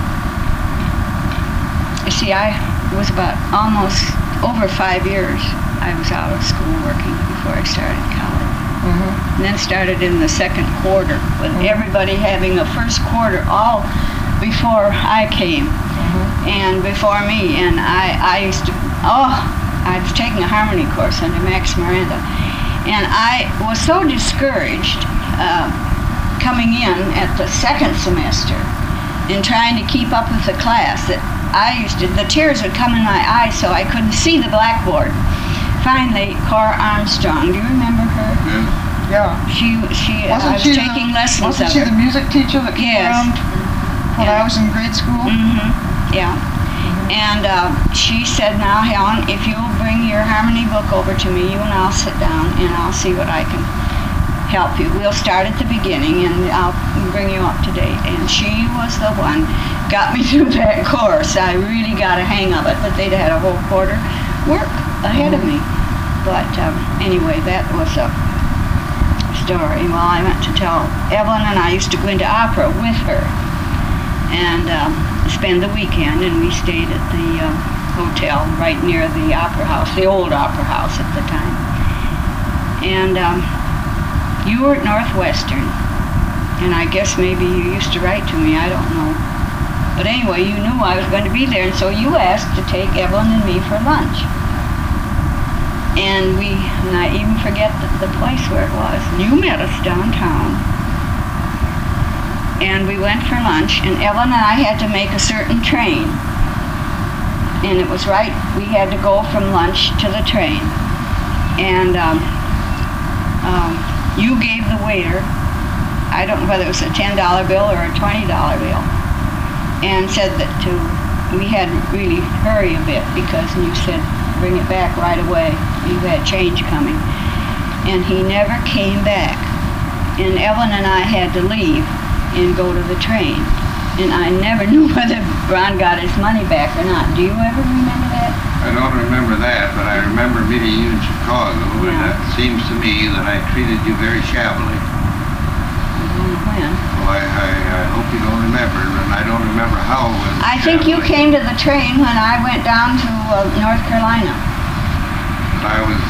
you see, I was about almost over 5 years I was out of school working before I started college. And then started in the second quarter with everybody having a first quarter all before I came and before me. And I used to, I was taking a harmony course under Max Miranda. And I was so discouraged coming in at the second semester and trying to keep up with the class that the tears would come in my eyes so I couldn't see the blackboard. Finally, Cora Armstrong, do you remember her? Yeah. I was taking lessons Wasn't of she her. the music teacher that came Yes. around when I was in grade school? Yeah. And she said, now, Helen, if you'll bring your harmony book over to me, you and I'll sit down and I'll see what I can help you. We'll start at the beginning and I'll bring you up to date. And she was the one got me through that course. I really got a hang of it, but they'd had a whole quarter work ahead of me. But anyway, that was a story. Well, I meant to tell Evelyn and I used to go into opera with her and spend the weekend, and we stayed at the hotel right near the opera house, the old opera house at the time. And you were at Northwestern, and I guess maybe you used to write to me, I don't know. But anyway, you knew I was going to be there, and so you asked to take Evelyn and me for lunch. And I even forget the place where it was. You met us downtown. And we went for lunch, and Evelyn and I had to make a certain train. And it was right, we had to go from lunch to the train. And you gave the waiter, I don't know whether it was a $10 bill or a $20 bill, and said that we had to really hurry a bit because you said, bring it back right away. You had change coming. And he never came back. And Evelyn and I had to leave and go to the train. And I never knew whether Ron got his money back or not. Do you ever remember that? I don't remember that, but I remember meeting you in Chicago, and Yeah. it seems to me that I treated you very shabbily. When? Well, I hope you don't remember, and I don't remember how it was. I think you shabbily. came to the train when I went down to North Carolina. I was,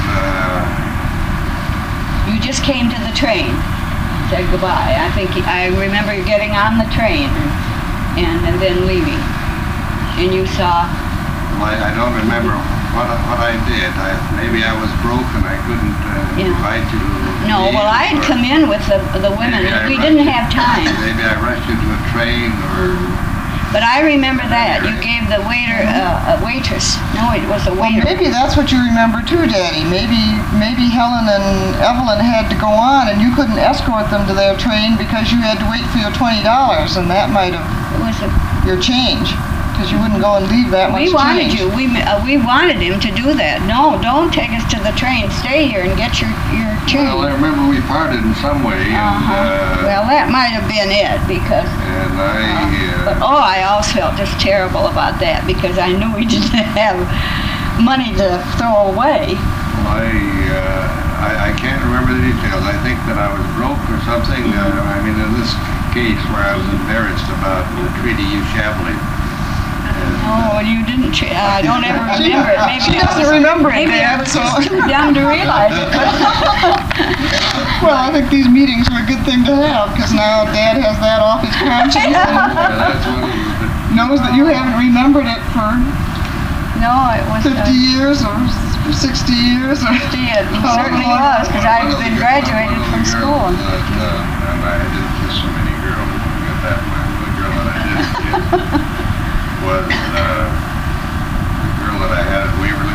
You just came to the train, said goodbye. I remember getting on the train and then leaving. And you saw, well, I don't remember what I did. Maybe I was broke and I couldn't invite you to no, eat, well, I had or come in with the women. maybe I We rushed didn't you- have time. Maybe I rushed you to a train, or But I remember that. You gave the waiter, a waitress. No, it was a Well, waiter. maybe that's what you remember too, Daddy. Maybe Helen and Evelyn had to go on, and you couldn't escort them to their train because you had to wait for your $20, and that might have It was your change, because you wouldn't go and leave that much we wanted change. you. We wanted him to do that. No, don't take us to the train. Stay here and get your change. well, I remember we parted in some way, and Well, that might have been it because. But I also felt just terrible about that because I knew we didn't have money to throw away. I can't remember the details. I think that I was broke or something. I mean, in this case where I was embarrassed about treating you shabbily. Oh, you didn't. I don't ever remember it. Maybe She I doesn't was- remember it, Maybe I Dad, was so. just too dumb to realize it. Well, I think these meetings are a good thing to have, because now Dad has that off his conscience and That's what it was. knows that you haven't remembered it for No, it was. 50 years or 60 years. Or, It certainly was because I'd been graduated from school. And I didn't kiss so many girls. I forget that one. The girl that I did kiss was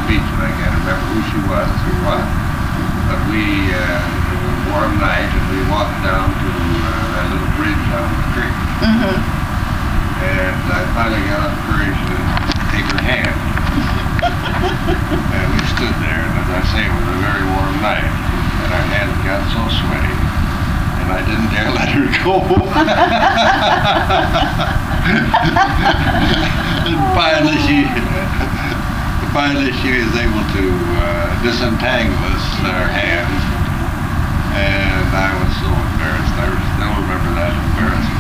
speech, and I can't remember who she was or what. But it was a warm night, and we walked down to that little bridge down the creek. Mm-hmm. And I finally got up courage to take her hand. And we stood there, and as I say, it was a very warm night. And our hands got so sweaty, and I didn't dare let her go. And finally she was able to disentangle our hands. And I was so embarrassed. I still remember that embarrassment.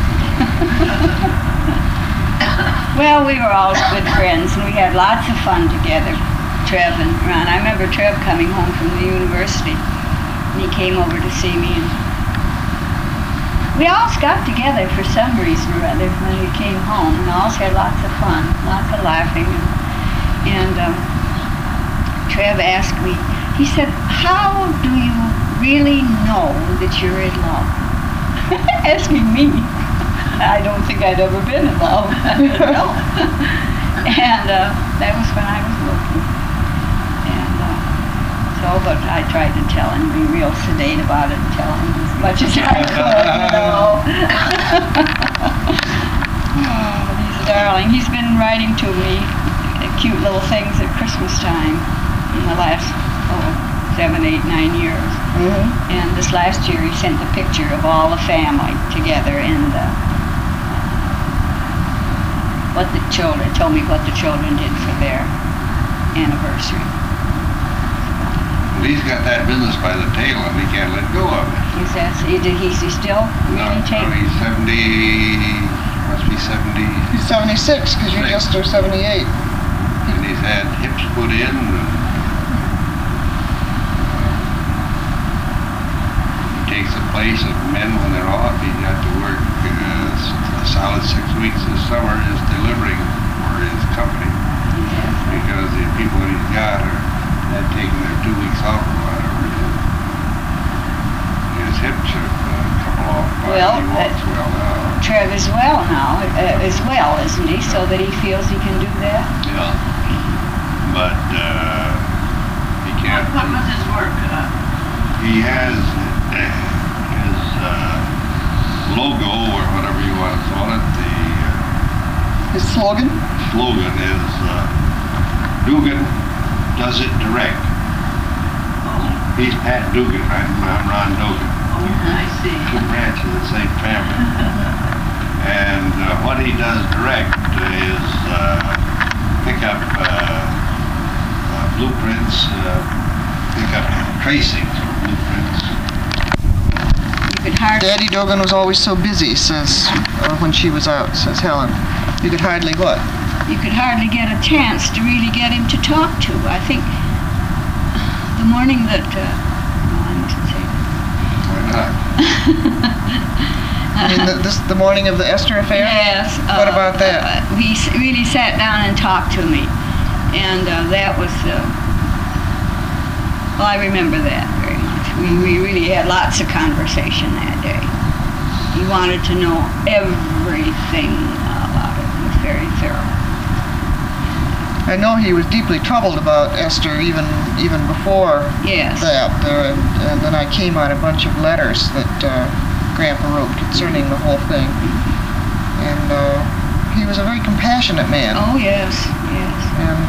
Well, we were always good friends, and we had lots of fun together, Trev and Ron. I remember Trev coming home from the university, and he came over to see me. And we always got together for some reason or other when we came home, and always had lots of fun, lots of laughing. And Trev asked me, he said, "How do you really know that you're in love?" Asking me. I don't think I'd ever been in love. No. And that was when I was looking. And but I tried to tell him, be real sedate about it, and tell him as much as I could, you know. Oh, he's a darling. He's been writing to me cute little things at Christmas time in the last 7, 8, 9 years. Mm-hmm. And this last year he sent the picture of all the family together and told me what the children did for their anniversary. Well, he's got that business by the tail, and he can't let go of it. He's still really taking? He's 70, must be 70. He's 76, because you just are 78. And he's had hips put in. He takes the place of men when they're off. He's got to work a solid 6 weeks this summer just delivering for his company. Because the people that he's got had taken their 2 weeks off or whatever. His hips are a couple off, but Well, he walks well now. Trev is well now, isn't he? So that he feels he can do that? Yeah. But he can't. What was his work? He has his logo, or whatever you want to call it. His slogan? Slogan is Dugan does it direct. He's Pat Dugan. I'm Ron Dugan. I see. Two branches of the same family. And what he does direct is pick up blueprints, pick up tracings for blueprints. You could hardly, Daddy Dogan was always so busy, says, when she was out, says Helen. You could hardly what? you could hardly get a chance to really get him to talk to. I think the morning that, no, I mustn't say that. Why not? I mean, the morning of the Esther affair? Yes. What about that? He really sat down and talked to me, and that was, well, I remember that very much. We really had lots of conversation that day. He wanted to know everything about it. It was very thorough. I know he was deeply troubled about Esther even before Yes. that. And then I came on a bunch of letters that Grandpa wrote concerning the whole thing. And he was a very compassionate man. Oh, yes, yes. And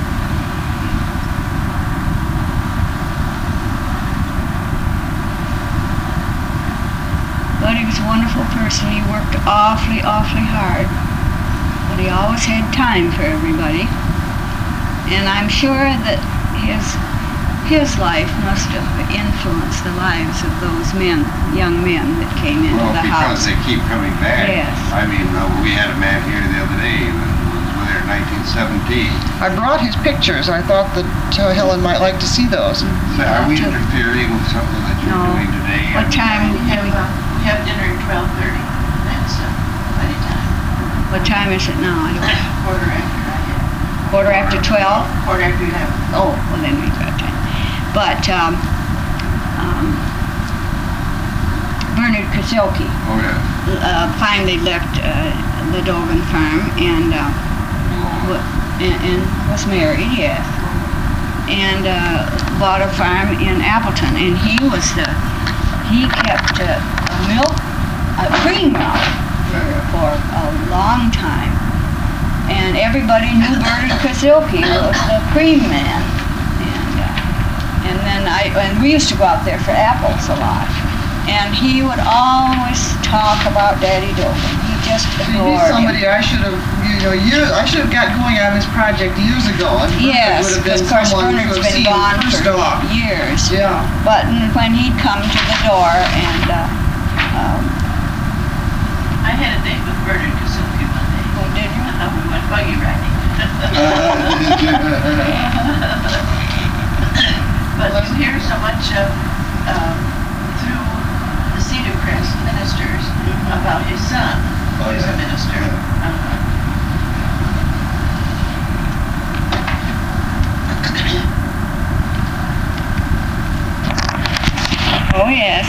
But he was a wonderful person. He worked awfully, awfully hard. But he always had time for everybody. And I'm sure that his life must have influenced the lives of those men, young men that came into the house. Because they keep coming back. Yes. I mean, we had a man here the other day that was there in 1917. I brought his pictures. I thought that Helen might like to see those. So are we interfering with something that you're No. doing today? What time? We have dinner at 12:30. That's plenty time. What time is it now? I don't know. Quarter after. Quarter after 12? Quarter after 11. Oh, well then we've got time. But Bernard Krasilke Oh, yeah. finally left the Dogan farm and was married, yes. and bought a farm in Appleton, and he kept a cream mill for a long time, and everybody knew Bernard Kasilke was the cream man, and then we used to go out there for apples a lot, and he would always talk about Daddy Dogan. He just See, adored he's him. somebody I should have, I should have got going on this project years ago. And Bernard Yes, would have because been of course someone to Bernard's have been seen gone first for off. years. Yeah. But when he'd come to the door and I had a date with Bernard Kasilke one day. oh, did you? We went buggy riding. But you hear so much through the Cedar Crest ministers about his son, Oh, who's yeah. a minister. Oh yes.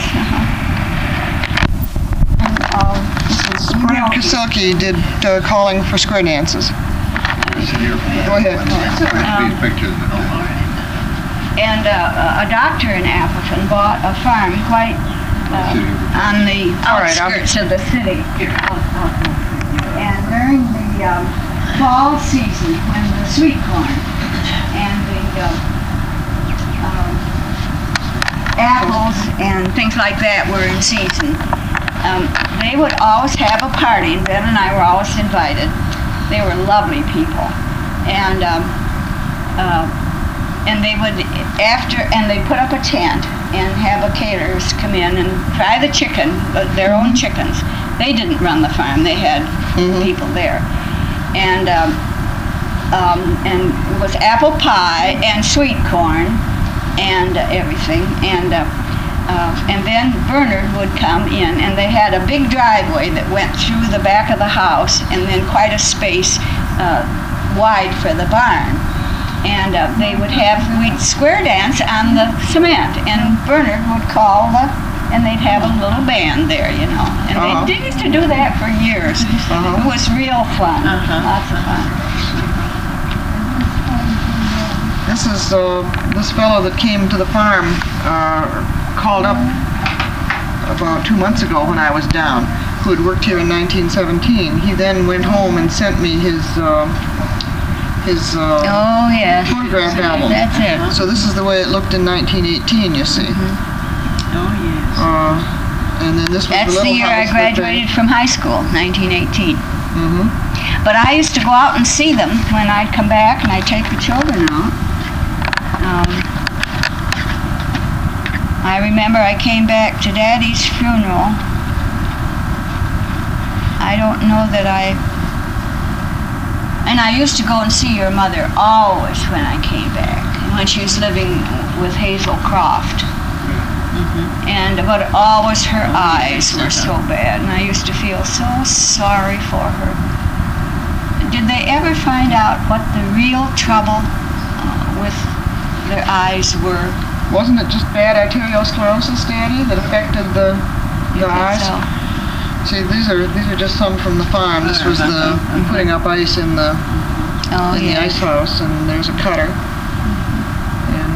Bernard Kasilke did calling for square dances. Go ahead. These pictures. And a doctor in Appleton bought a farm quite on the All right, I'll- outskirts of the city. And during the fall season, when the sweet corn and the apples and things like that were in season, they would always have a party, and Ben and I were always invited. They were lovely people, and they would they put up a tent and have a caterers come in and fry the chicken, their own chickens. They didn't run the farm; they had people there, and it was apple pie and sweet corn and everything, and then Bernard would come in, and they had a big driveway that went through the back of the house, and then quite a space wide for the barn. And we'd square dance on the cement, and Bernard would call and they'd have a little band there, And they used to do that for years. It was real fun, lots of fun. This is this fellow that came to the farm called up about 2 months ago when I was down, who had worked here in 1917. He then went home and sent me his Oh yes, photograph album. that's it. So this is the way it looked in 1918, you see. Oh, yes. And then this was That's the the little year I house that they- graduated from high school, 1918. Mhm. But I used to go out and see them when I'd come back, and I'd take the children out. I remember I came back to Daddy's funeral. I don't know that and I used to go and see your mother always when I came back, when she was living with Hazel Croft. But always her eyes were so bad, and I used to feel so sorry for her. Did they ever find out what the real trouble with their eyes were? Wasn't it just bad arteriosclerosis, Daddy, that affected the eyes? So, See, these are just some from the farm. This was the putting up ice in the the ice house, and there's a cutter, and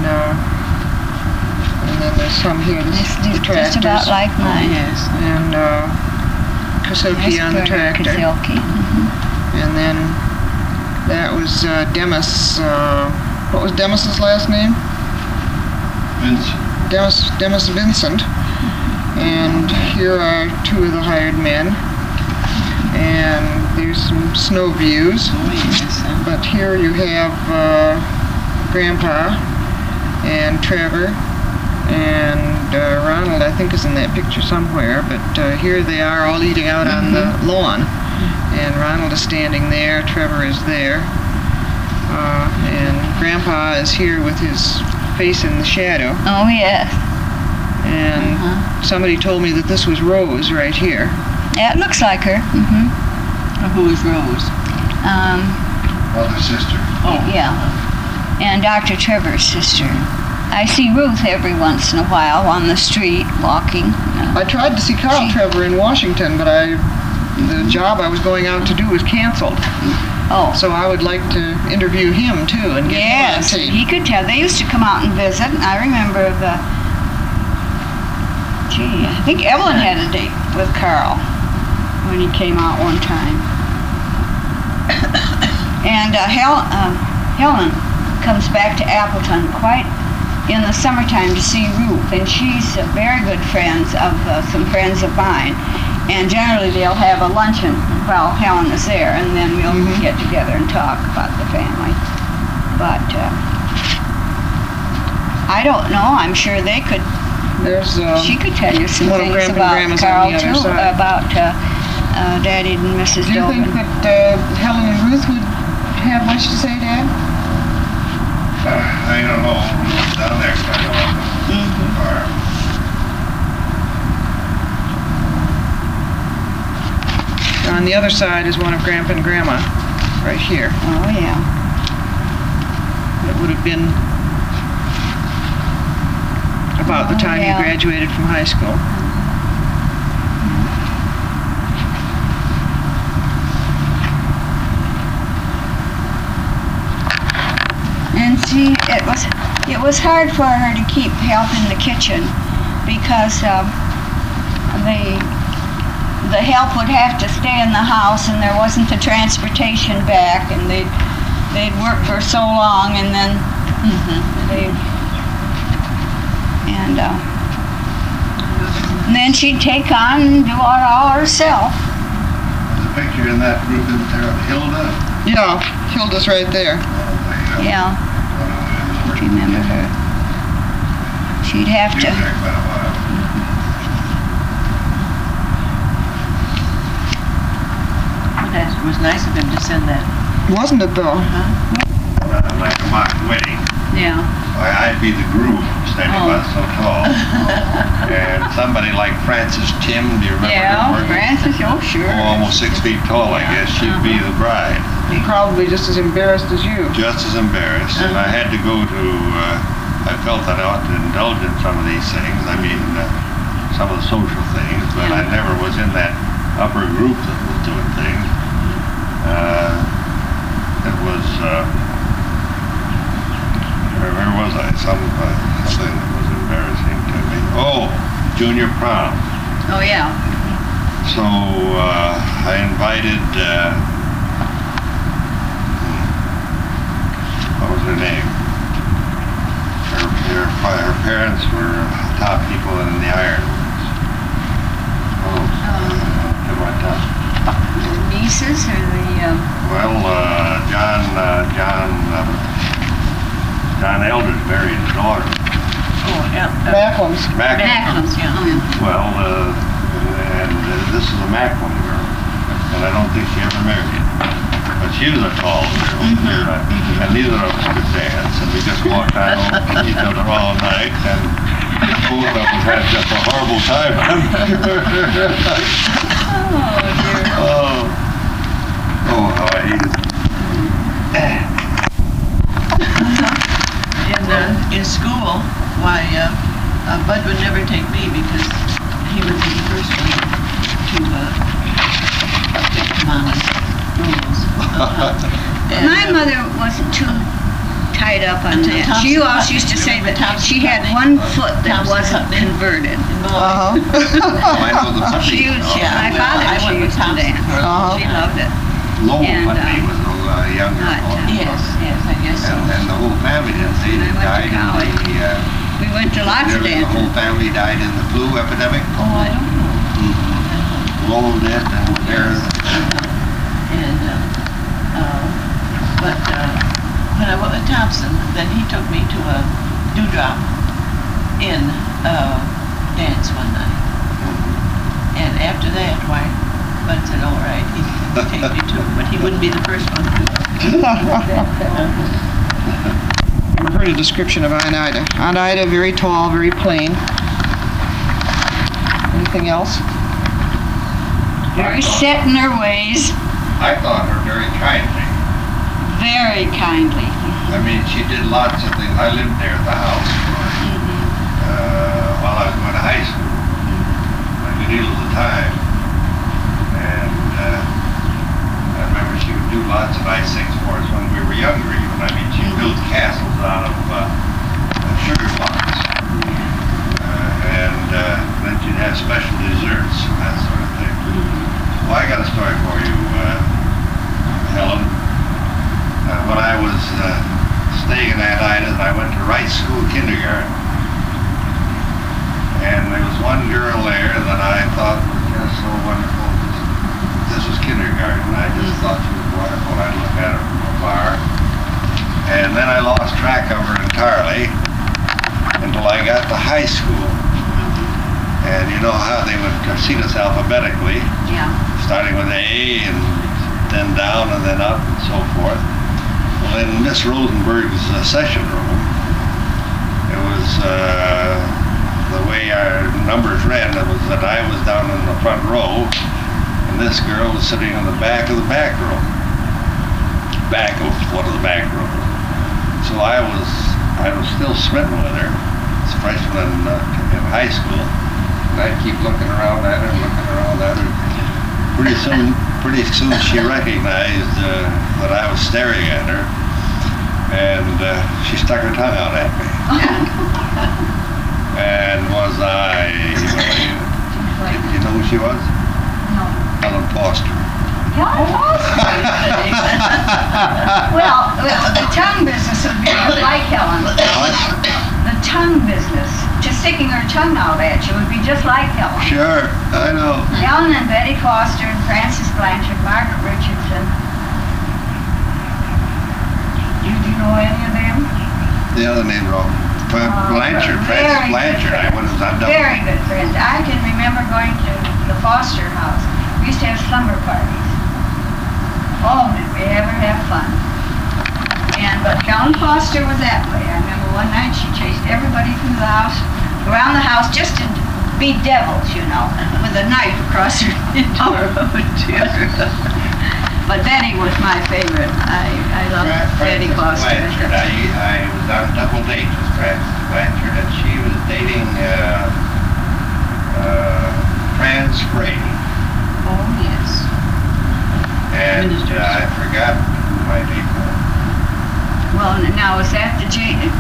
then there's some here. This is the Just tractors, about like mine. Yes. and Kasilke on the tractor, Kasilke. and then that was Demis. What was Demis's last name? Demis Vincent. And here are two of the hired men. And there's some snow views. But here you have Grandpa and Trevor and Ronald, I think, is in that picture somewhere. But here they are all eating out on the lawn. And Ronald is standing there, Trevor is there. And Grandpa is here with his face in the shadow. Oh, yes. And somebody told me that this was Rose right here. Yeah, it looks like her. Who is Rose? Mother's sister. Yeah. And Dr. Trevor's sister. I see Ruth every once in a while on the street walking. I tried to see Carl Trevor in Washington, but the job I was going out to do was canceled. Oh. So I would like to interview him too and get him on Yes, tape. he could tell. They used to come out and visit. I remember I think Evelyn had a date with Carl when he came out one time. And Helen comes back to Appleton quite in the summertime to see Ruth, and she's very good friends of some friends of mine. And generally they'll have a luncheon while Helen is there, and then we'll get together and talk about the family. But I don't know. I'm sure they could. There's She could tell you some one of things Grandpa and about Grandma's on Carl the other too, side. about Daddy and Mrs. Do you think Dobin. that Helen and Ruth would have much to say, Dad? I don't know. Down there, kind of on the farm. On the other side is one of Grandpa and Grandma, right here. Oh yeah. It would have been about the Oh, time yeah. you graduated from high school. And see, it was hard for her to keep help in the kitchen because the help would have to stay in the house, and there wasn't the transportation back, and they'd work for so long, and then and then she'd take on and do it all herself. There's a picture in that group, isn't there, of Hilda? Yeah, Hilda's right there. Yeah, if you remember her. She'd have She was to. there quite a while. It was nice of him to send that. Wasn't it though? Like a mock wedding. Yeah. I'd be the groom, standing Oh. about so tall. And somebody like Frances Tim, do you remember her Yeah, working? Francis, oh sure. Oh, almost 6 feet tall, I guess. She'd be the bride. Probably just as embarrassed as you. Just as embarrassed. And I had to go to, I felt that I ought to indulge in some of these things. I mean, some of the social things, but I never was in that upper group that was doing things. It was, where was I? Something that was embarrassing to me. Oh, junior prom. Oh yeah. So I invited, what was her name? Her parents were top people in the ironworks. At what time? The nieces or the Well, John Eldridge married his daughter. Macklins. Macklins. Yeah. Oh, yeah. Well, and this is a Macklin girl, and I don't think she ever married. But she was a tall girl, and neither of us could dance, and we just walked out on each other all night, and both of us had just a horrible time. Oh, how I hated it. In school, why, Bud would never take me because he would be the first one to come on his rules. And, My mother wasn't too tied up on Until that. Thompson She always Putney. used to say that Thompson she had Putney. one foot that Thompson wasn't Putney. converted. Uh-huh. I know the She Putney. was, Yeah, my well, father, I she went with used to Thompson dance. for a Uh-huh. She loved it. Lowell And, Putney was a younger but, boy. Yes, I guess so. And the whole family didn't say When I they went to died in college. the, We went to lots of the whole dances. family died in the flu epidemic. Oh, I don't know. Lowell did, and there, And, but when I went with Thompson, then he took me to a dewdrop in dance one night. And after that, why, Bud said, all right, he'd take me to, but he wouldn't be the first one to. I've heard a description of Aunt Ida. Aunt Ida, very tall, very plain. Anything else? Very set in her ways, I thought her very kindly. very kindly. I mean, she did lots of things. I lived there at the house while I was going to high school. A good deal of the time. And I remember she would do lots of nice younger even. I mean, she built castles out of sugar plums. And then she'd have special desserts and that sort of thing. Well, I got a story for you, Helen. When I was staying in Anaheim, I went to Wright School kindergarten. And there was one girl there that I thought was just so wonderful. This was kindergarten. I just thought she was wonderful. I looked at her from afar. And then I lost track of her entirely until I got to high school. And you know how they would seat us alphabetically, Yeah. starting with A and then down and then up and so forth. Well, in Miss Rosenberg's session room, it was the way our numbers ran. It was that I was down in the front row, and this girl was sitting in the back of the back row. Back of one of the back rows. So I was still smitten with her. As a freshman in high school. And I'd keep looking around at her, Pretty soon she recognized that I was staring at her, and she stuck her tongue out at me. And was I, you know who she was? No. Helen Foster. Helen Foster. Well, the tongue business would be like Helen. The tongue business, just sticking her tongue out at you would be just like Helen. Sure, I know. Helen and Betty Foster and Frances Blanchard, Margaret Richardson. Do you know any of them? The other name wrong. Blanchard, Frances Blanchard. I was on double. Very good friends. I can remember going to the Foster house. We used to have slumber parties. Oh, did we ever have fun. But Helen Foster was that way. I remember one night she chased everybody through the house, around the house, just to be devils, you know, with a knife across her door. But Betty was my favorite. I loved Betty Foster. Blanchard. I was on a double date with Frances Blanchard, and she was dating Franz Frey. Oh, yes. And I forgot who my date was. Well, now is that the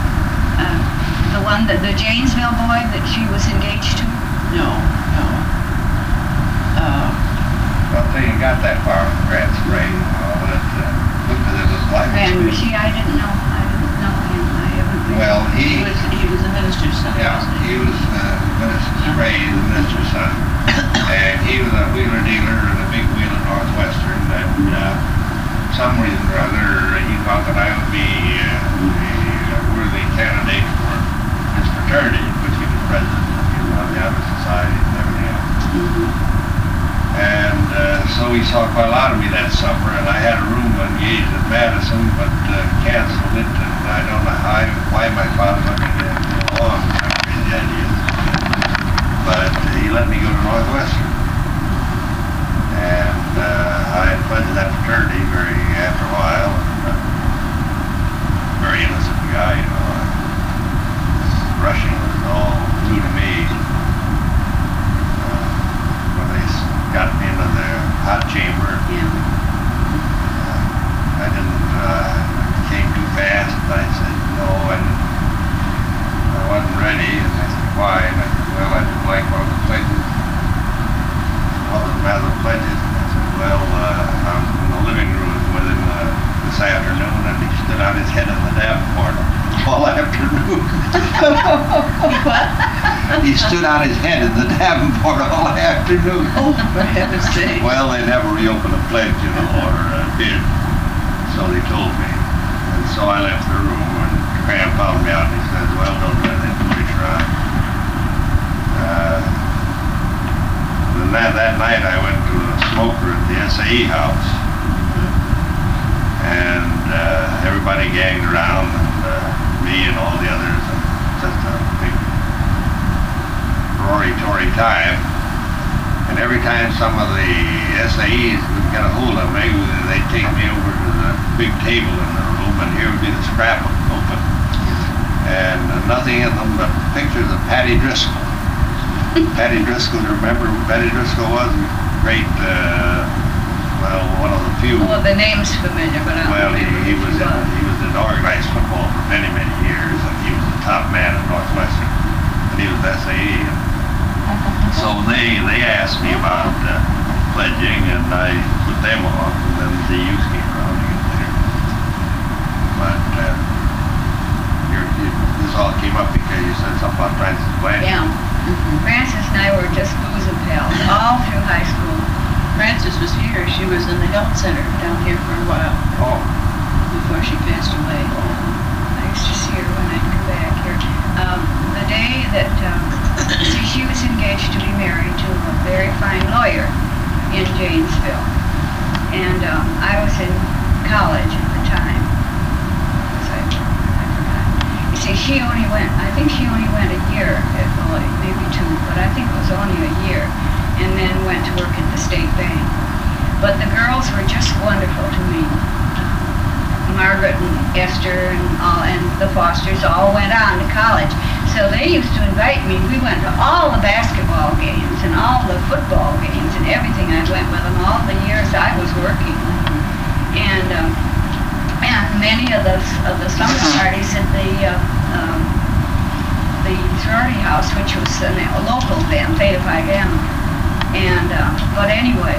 one that the Janesville boy that she was engaged to? No. Well, they ain't got that far with Franz Frey and all that. Looked at it as like. And she, I didn't know him. I haven't. Well, He was a minister's son. Yeah, wasn't he was Mr. Frey, the minister's son. And he was a wheeler dealer in a big wheel at Northwestern. And some reason or other, he thought that I would be a worthy candidate for his fraternity, which he was president of the Honor Society and everything else. And so he saw quite a lot of me that summer, and I had a room engaged at Madison, but canceled it, and I don't know why my father let me get along. But he let me go to Northwestern. And I had pledged that fraternity after a while. Very innocent guy, you know. Rushing was all new to me. When they got me into their hot chamber, I didn't, came too fast. I said, no, I wasn't ready. And they said, why? And I said, well, I didn't like one of the pledges. What was the matter with pledges? And I said, well, I was in the living room with him this afternoon, and he stood on his head in the Davenport all afternoon. What? He stood on his head in the Davenport all afternoon. Oh, for heaven's sake. Well, they never reopened a pledge, you know, or did. So they told me. And so I left the room, and Graham found me out, and he says, well, don't let anybody try. Then that night I went to a smoker at the SAE house. And everybody gagged around, and me and all the others, and just a big rory-tory time. And every time some of the SAEs would get a hold of me, they'd take me over to the big table in the room, and here would be the scrapbook open. And nothing in them but pictures of Patty Driscoll. Patty Driscoll, remember who Patty Driscoll was? Great well, one of the few. Well, the name's familiar, but I don't Well, he remember was who he was in organized football for many, many years, and he was the top man at Northwestern, and he was SAE. So they asked me about pledging, and I put them off, and then the youth came around to get there. But this all came up because you said something about Francis Blanchard. Yeah. Frances and I were just bosom pals all through high school. Frances was here. She was in the health center down here for a while Oh, before she passed away. I used to see her when I'd come back here. The day that, see, she was engaged to be married to a very fine lawyer in Janesville. And I was in college at the time. I forgot. You see, I think she only went a year at Lloyd, maybe 2, but I think it was only a year. And then went to work at the State Bank. But the girls were just wonderful to me. Margaret and Esther and the Fosters all went on to college. So they used to invite me. We went to all the basketball games and all the football games and everything. I went with them all the years I was working. And many of the summer parties at the sorority house, which was a local then, Theta Phi Gamma. And but anyway,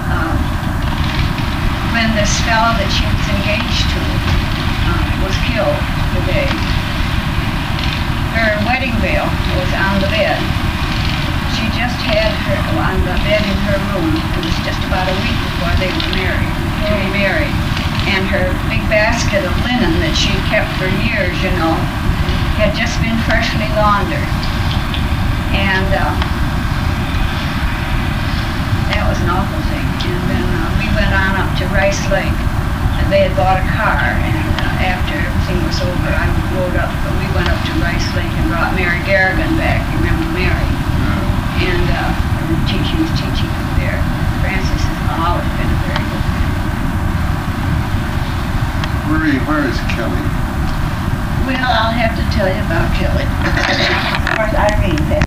when this fellow that she was engaged to was killed today, her wedding veil was on the bed. She just had her on the bed in her room. It was just about a week before they were married, to be married. And her big basket of linen that she kept for years, you know, had just been freshly laundered. And that was an awful thing. And then we went on up to Rice Lake. And they had bought a car, and after everything was over, I rode up, but we went up to Rice Lake and brought Mary Garrigan back. You remember Mary? And she was teaching up there. Frances has always been a very good friend. where is Kelly? Well, I'll have to tell you about Kelly. Of course, Irene.